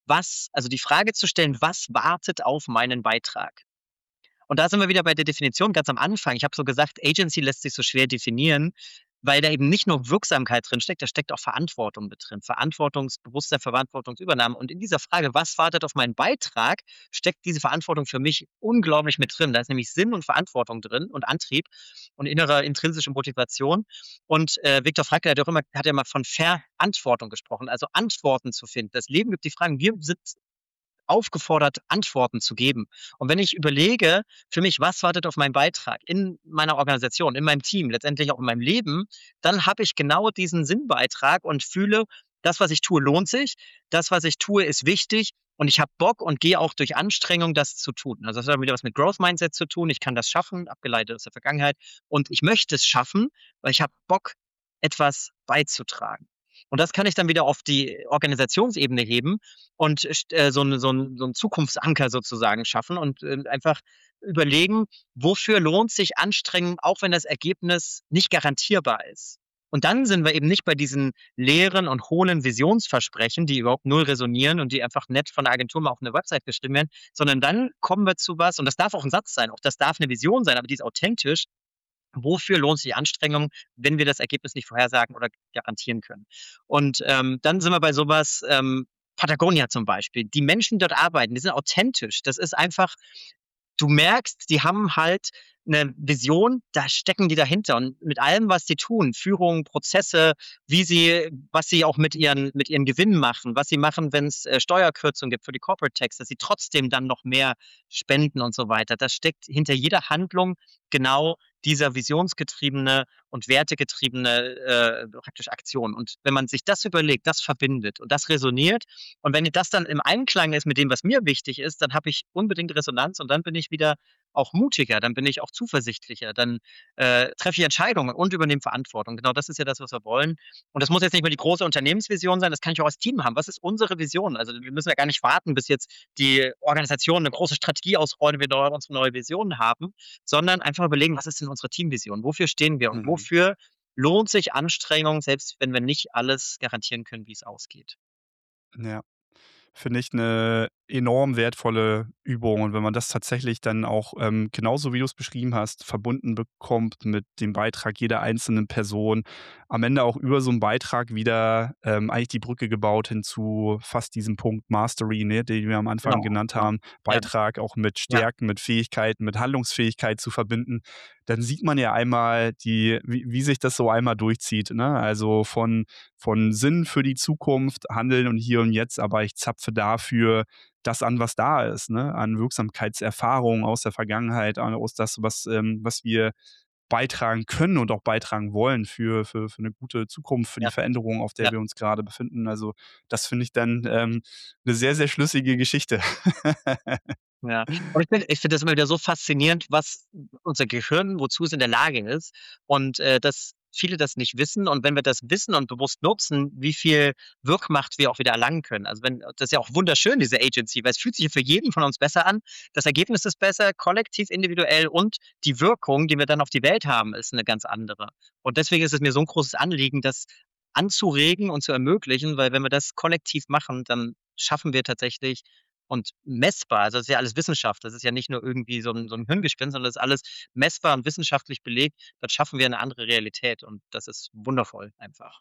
also die Frage zu stellen: „Was wartet auf meinen Beitrag?“ Und da sind wir wieder bei der Definition ganz am Anfang. Ich habe so gesagt, Agency lässt sich so schwer definieren, weil da eben nicht nur Wirksamkeit drinsteckt, da steckt auch Verantwortung mit drin. Verantwortungsbewusstsein, Verantwortungsübernahme. Und in dieser Frage: „Was wartet auf meinen Beitrag?“, steckt diese Verantwortung für mich unglaublich mit drin. Da ist nämlich Sinn und Verantwortung drin und Antrieb und innerer intrinsische Motivation. Und, Viktor Frankl hat ja immer von Verantwortung gesprochen, also Antworten zu finden. Das Leben gibt die Fragen. Wir sind aufgefordert, Antworten zu geben. Und wenn ich überlege, für mich, was wartet auf meinen Beitrag in meiner Organisation, in meinem Team, letztendlich auch in meinem Leben, dann habe ich genau diesen Sinnbeitrag und fühle, das, was ich tue, lohnt sich. Das, was ich tue, ist wichtig. Und ich habe Bock und gehe auch durch Anstrengung, das zu tun. Also das hat wieder was mit Growth Mindset zu tun. Ich kann das schaffen, abgeleitet aus der Vergangenheit. Und ich möchte es schaffen, weil ich habe Bock, etwas beizutragen. Und das kann ich dann wieder auf die Organisationsebene heben und so 'n Zukunftsanker sozusagen schaffen und, einfach überlegen, wofür lohnt sich Anstrengung, auch wenn das Ergebnis nicht garantierbar ist. Und dann sind wir eben nicht bei diesen leeren und hohlen Visionsversprechen, die überhaupt null resonieren und die einfach nett von der Agentur mal auf 'ne Website geschrieben werden, sondern dann kommen wir zu was, und das darf auch 'n Satz sein, auch das darf 'ne Vision sein, aber die ist authentisch. Wofür lohnt sich die Anstrengung, wenn wir das Ergebnis nicht vorhersagen oder garantieren können? Und, dann sind wir bei sowas, Patagonia zum Beispiel. Die Menschen, die dort arbeiten, die sind authentisch. Das ist einfach, du merkst, die haben halt eine Vision, da stecken die dahinter. Und mit allem, was die tun, Führung, Prozesse, was sie auch mit ihren Gewinnen machen, was sie machen, wenn's, Steuerkürzungen gibt für die Corporate Tax, dass sie trotzdem dann noch mehr spenden und so weiter. Das steckt hinter jeder Handlung genau dieser visionsgetriebene und wertegetriebene, praktisch Aktion. Und wenn man sich das überlegt, das verbindet und das resoniert, und wenn das dann im Einklang ist mit dem, was mir wichtig ist, dann habe ich unbedingt Resonanz und dann bin ich wieder auch mutiger, dann bin ich auch zuversichtlicher, dann, treffe ich Entscheidungen und übernehme Verantwortung. Genau, das ist ja das, was wir wollen. Und das muss jetzt nicht mehr die große Unternehmensvision sein, das kann ich auch als Team haben. Was ist unsere Vision? Also, wir müssen ja gar nicht warten, bis jetzt die Organisation eine große Strategie ausrollt und wir dort unsere neue Vision haben, sondern einfach überlegen, was ist denn unsere Teamvision? Wofür stehen wir und Mhm. wofür lohnt sich Anstrengung, selbst wenn wir nicht alles garantieren können, wie es ausgeht? Ja. Finde ich eine enorm wertvolle Übung. Und wenn man das tatsächlich dann auch, genauso wie du es beschrieben hast, verbunden bekommt mit dem Beitrag jeder einzelnen Person, am Ende auch über so einen Beitrag wieder, eigentlich die Brücke gebaut hin zu fast diesem Punkt Mastery, ne, den wir am Anfang Genau, genannt genau. haben, Ja, Beitrag auch mit ja, Stärken, mit Fähigkeiten, mit Handlungsfähigkeit zu verbinden, dann sieht man ja einmal wie sich das so einmal durchzieht, ne? Also, von Sinn für die Zukunft, Handeln und Hier und Jetzt, aber ich zapfe dafür das an, was da ist, ne? An Wirksamkeitserfahrung aus der Vergangenheit, aus das, was wir beitragen können und auch beitragen wollen für 'ne gute Zukunft, für die ja, Veränderung, auf der ja. wir uns gerade befinden. Also, das finde ich dann, 'ne sehr, sehr schlüssige Geschichte. Ja. Und ich finde das immer wieder so faszinierend, was unser Gehirn, wozu es in der Lage ist, und, dass viele das nicht wissen, und wenn wir das wissen und bewusst nutzen, wie viel Wirkmacht wir auch wieder erlangen können. Also, wenn das ist ja auch wunderschön, diese Agency, weil es fühlt sich ja für jeden von uns besser an. Das Ergebnis ist besser, kollektiv, individuell, und die Wirkung, die wir dann auf die Welt haben, ist eine ganz andere. Und deswegen ist es mir so ein großes Anliegen, das anzuregen und zu ermöglichen, weil wenn wir das kollektiv machen, dann schaffen wir tatsächlich und messbar. Also, das ist ja alles Wissenschaft. Das ist ja nicht nur irgendwie so 'n Hirngespinst, sondern das ist alles messbar und wissenschaftlich belegt. Dann schaffen wir 'ne andere Realität und das ist wundervoll einfach.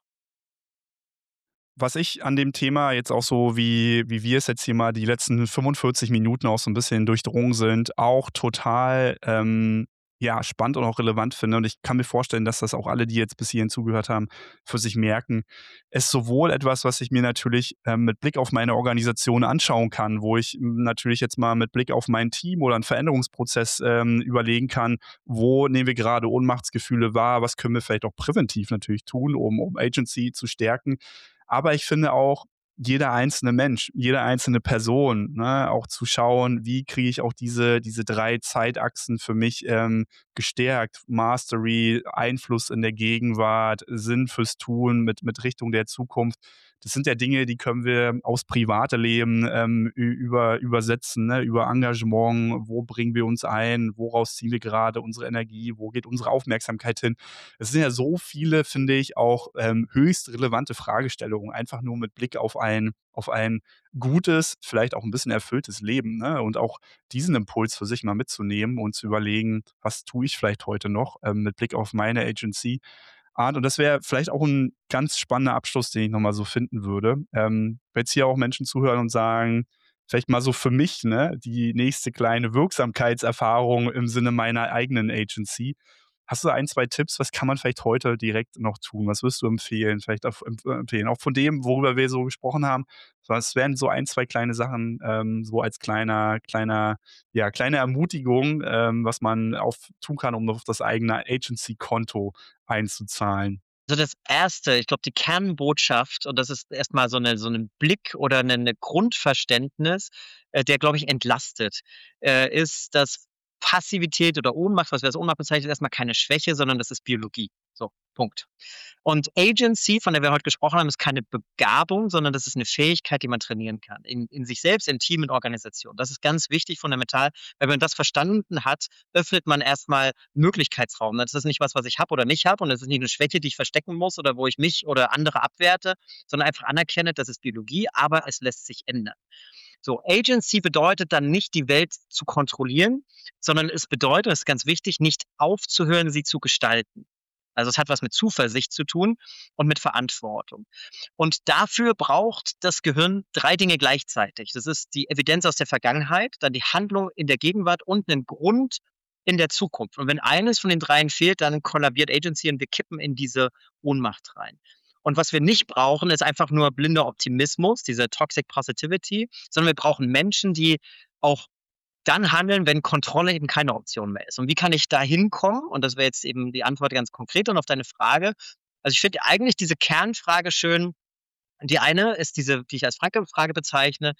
Was ich an dem Thema jetzt auch so, wie wir es jetzt hier mal die letzten 45 Minuten auch so ein bisschen durchdrungen sind, auch total, ja, spannend und auch relevant finde, und ich kann mir vorstellen, dass das auch alle, die jetzt bis hierhin zugehört haben, für sich merken, ist sowohl etwas, was ich mir natürlich, mit Blick auf meine Organisation anschauen kann, wo ich, natürlich jetzt mal mit Blick auf mein Team oder einen Veränderungsprozess, überlegen kann, wo nehmen wir gerade Ohnmachtsgefühle wahr, was können wir vielleicht auch präventiv natürlich tun, um Agency zu stärken. Aber ich finde auch, jeder einzelne Mensch, jede einzelne Person, ne, auch zu schauen, wie kriege ich auch diese 3 Zeitachsen für mich, gestärkt. Mastery, Einfluss in der Gegenwart, Sinn fürs Tun mit Richtung der Zukunft. Das sind ja Dinge, die können wir aufs private Leben übersetzen, ne? Über Engagement, wo bringen wir uns ein, woraus ziehen wir gerade unsere Energie, wo geht unsere Aufmerksamkeit hin. Es sind ja so viele, finde ich, auch höchst relevante Fragestellungen, einfach nur mit Blick auf ein gutes, vielleicht auch ein bisschen erfülltes Leben, ne? Und auch diesen Impuls für sich mal mitzunehmen und zu überlegen, was tue ich vielleicht heute noch mit Blick auf meine Agency. Art. Und das wäre vielleicht auch ein ganz spannender Abschluss, den ich noch mal so finden würde. Wenn jetzt hier auch Menschen zuhören und sagen, vielleicht mal so für mich, ne, die nächste kleine Wirksamkeitserfahrung im Sinne meiner eigenen Agency. Hast du ein, 2 Tipps, was kann man vielleicht heute direkt noch tun? Was würdest du empfehlen? Vielleicht auch empfehlen, auch von dem, worüber wir so gesprochen haben. Was wären so ein, 2 kleine Sachen, so als kleine Ermutigung, was man tun kann, um auf das eigene Agency-Konto einzuzahlen? Also das Erste, ich glaube, die Kernbotschaft, und das ist erstmal so 'nen Blick oder 'nen Grundverständnis, der, glaube ich, entlastet, ist, dass Passivität oder Ohnmacht, was wir als Ohnmacht bezeichnen, erstmal keine Schwäche, sondern das ist Biologie. So, Punkt. Und Agency, von der wir heute gesprochen haben, ist keine Begabung, sondern das ist eine Fähigkeit, die man trainieren kann. In sich selbst, im Team, in Organisation. Das ist ganz wichtig, fundamental. Wenn man das verstanden hat, öffnet man erstmal Möglichkeitsraum. Das ist nicht was ich habe oder nicht habe, und das ist nicht eine Schwäche, die ich verstecken muss oder wo ich mich oder andere abwerte, sondern einfach anerkenne, das ist Biologie, aber es lässt sich ändern. So, Agency bedeutet dann nicht, die Welt zu kontrollieren, sondern es bedeutet, das ist ganz wichtig, nicht aufzuhören, sie zu gestalten. Also es hat was mit Zuversicht zu tun und mit Verantwortung. Und dafür braucht das Gehirn 3 Dinge gleichzeitig. Das ist die Evidenz aus der Vergangenheit, dann die Handlung in der Gegenwart und einen Grund in der Zukunft. Und wenn eines von den 3 fehlt, dann kollabiert Agency und wir kippen in diese Ohnmacht rein. Und was wir nicht brauchen, ist einfach nur blinder Optimismus, diese Toxic Positivity, sondern wir brauchen Menschen, die auch dann handeln, wenn Kontrolle eben keine Option mehr ist. Und wie kann ich da hinkommen? Und das wäre jetzt eben die Antwort ganz konkret und auf deine Frage. Also ich finde eigentlich diese Kernfrage schön. Die eine ist diese, die ich als Franke-Frage bezeichne.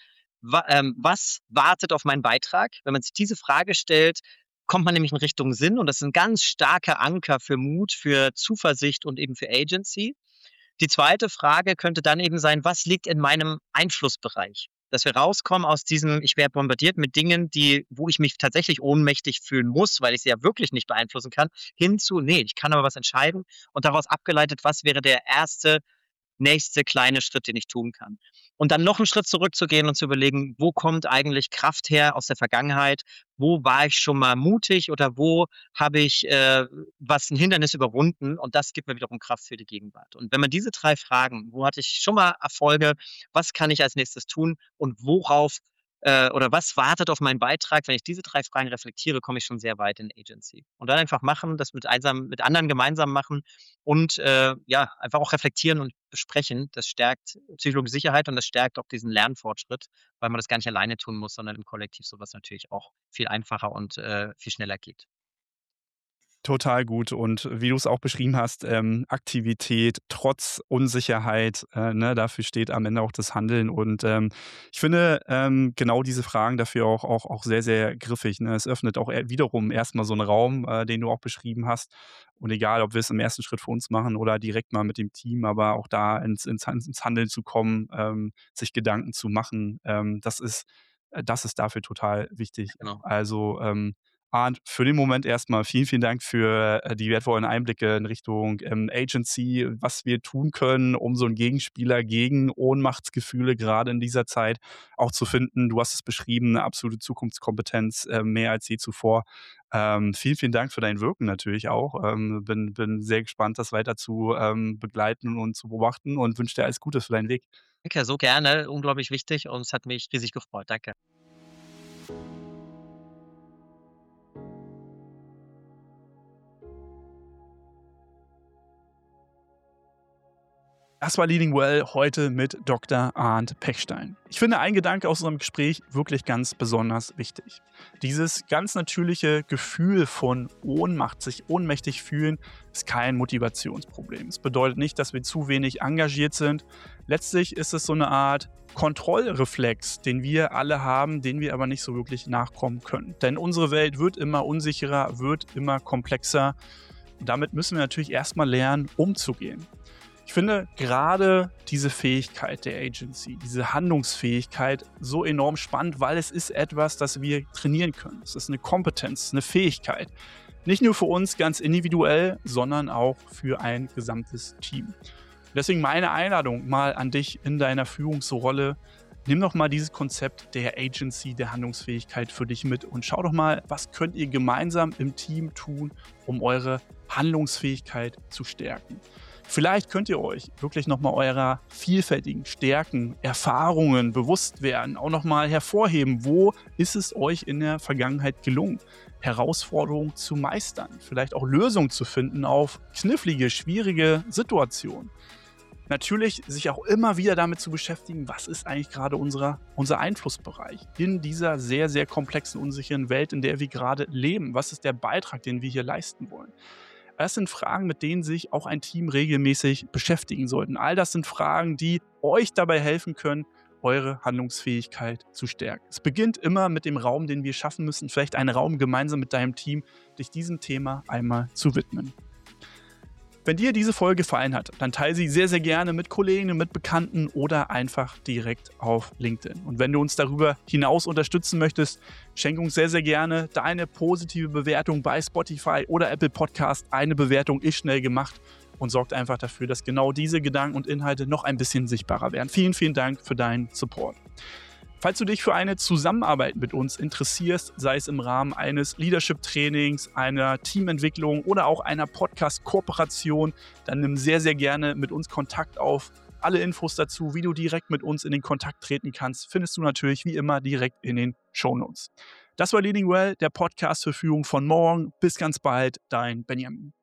Was wartet auf meinen Beitrag? Wenn man sich diese Frage stellt, kommt man nämlich in Richtung Sinn. Und das ist ein ganz starker Anker für Mut, für Zuversicht und eben für Agency. Die zweite Frage könnte dann eben sein, was liegt in meinem Einflussbereich? Dass wir rauskommen aus diesem, ich werde bombardiert mit Dingen, wo ich mich tatsächlich ohnmächtig fühlen muss, weil ich sie ja wirklich nicht beeinflussen kann, hin zu, nee, ich kann aber was entscheiden, und daraus abgeleitet, was wäre der erste nächste kleine Schritt, den ich tun kann. Und dann noch einen Schritt zurückzugehen und zu überlegen, wo kommt eigentlich Kraft her aus der Vergangenheit? Wo war ich schon mal mutig oder wo habe ich ein Hindernis überwunden? Und das gibt mir wiederum Kraft für die Gegenwart. Und wenn man diese 3 Fragen, wo hatte ich schon mal Erfolge, was kann ich als nächstes tun und worauf oder was wartet auf meinen Beitrag? Wenn ich diese 3 Fragen reflektiere, komme ich schon sehr weit in Agency. Und dann einfach machen, das mit anderen gemeinsam machen und ja, einfach auch reflektieren und besprechen. Das stärkt psychologische Sicherheit und das stärkt auch diesen Lernfortschritt, weil man das gar nicht alleine tun muss, sondern im Kollektiv sowas natürlich auch viel einfacher und viel schneller geht. Total gut. Und wie du es auch beschrieben hast, Aktivität trotz Unsicherheit, ne, dafür steht am Ende auch das Handeln. Und ich finde genau diese Fragen dafür auch sehr, sehr griffig. Ne? Es öffnet auch wiederum erstmal so einen Raum, den du auch beschrieben hast. Und egal, ob wir es im ersten Schritt für uns machen oder direkt mal mit dem Team, aber auch da ins Handeln zu kommen, sich Gedanken zu machen, das ist dafür total wichtig. Genau. Also Arndt, für den Moment erstmal vielen, vielen Dank für die wertvollen Einblicke in Richtung Agency, was wir tun können, um so einen Gegenspieler gegen Ohnmachtsgefühle gerade in dieser Zeit auch zu finden. Du hast es beschrieben, eine absolute Zukunftskompetenz, mehr als je zuvor. Vielen, vielen Dank für dein Wirken natürlich auch. Bin sehr gespannt, das weiter zu begleiten und zu beobachten, und wünsche dir alles Gute für deinen Weg. Danke, so gerne, unglaublich wichtig, und es hat mich riesig gefreut. Danke. Das war Leading Well heute mit Dr. Arndt Pechstein. Ich finde ein Gedanke aus unserem Gespräch wirklich ganz besonders wichtig. Dieses ganz natürliche Gefühl von Ohnmacht, sich ohnmächtig fühlen, ist kein Motivationsproblem. Es bedeutet nicht, dass wir zu wenig engagiert sind. Letztlich ist es so eine Art Kontrollreflex, den wir alle haben, den wir aber nicht so wirklich nachkommen können. Denn unsere Welt wird immer unsicherer, wird immer komplexer. Und damit müssen wir natürlich erstmal lernen, umzugehen. Ich finde gerade diese Fähigkeit der Agency, diese Handlungsfähigkeit so enorm spannend, weil es ist etwas, das wir trainieren können. Es ist eine Kompetenz, eine Fähigkeit. Nicht nur für uns ganz individuell, sondern auch für ein gesamtes Team. Deswegen meine Einladung mal an dich in deiner Führungsrolle. Nimm doch mal dieses Konzept der Agency, der Handlungsfähigkeit für dich mit und schau doch mal, was könnt ihr gemeinsam im Team tun, um eure Handlungsfähigkeit zu stärken. Vielleicht könnt ihr euch wirklich nochmal eurer vielfältigen Stärken, Erfahrungen bewusst werden, auch nochmal hervorheben, wo ist es euch in der Vergangenheit gelungen, Herausforderungen zu meistern, vielleicht auch Lösungen zu finden auf knifflige, schwierige Situationen. Natürlich sich auch immer wieder damit zu beschäftigen, was ist eigentlich gerade unser Einflussbereich in dieser sehr, sehr komplexen, unsicheren Welt, in der wir gerade leben. Was ist der Beitrag, den wir hier leisten wollen? Das sind Fragen, mit denen sich auch ein Team regelmäßig beschäftigen sollten. All das sind Fragen, die euch dabei helfen können, eure Handlungsfähigkeit zu stärken. Es beginnt immer mit dem Raum, den wir schaffen müssen, vielleicht einen Raum gemeinsam mit deinem Team, dich diesem Thema einmal zu widmen. Wenn dir diese Folge gefallen hat, dann teile sie sehr, sehr gerne mit Kollegen, mit Bekannten oder einfach direkt auf LinkedIn. Und wenn du uns darüber hinaus unterstützen möchtest, schenke uns sehr, sehr gerne deine positive Bewertung bei Spotify oder Apple Podcast. Eine Bewertung ist schnell gemacht und sorgt einfach dafür, dass genau diese Gedanken und Inhalte noch ein bisschen sichtbarer werden. Vielen, vielen Dank für deinen Support. Falls du dich für eine Zusammenarbeit mit uns interessierst, sei es im Rahmen eines Leadership-Trainings, einer Teamentwicklung oder auch einer Podcast-Kooperation, dann nimm sehr, sehr gerne mit uns Kontakt auf. Alle Infos dazu, wie du direkt mit uns in den Kontakt treten kannst, findest du natürlich wie immer direkt in den Shownotes. Das war Leading Well, der Podcast für Führung von morgen. Bis ganz bald, dein Benjamin.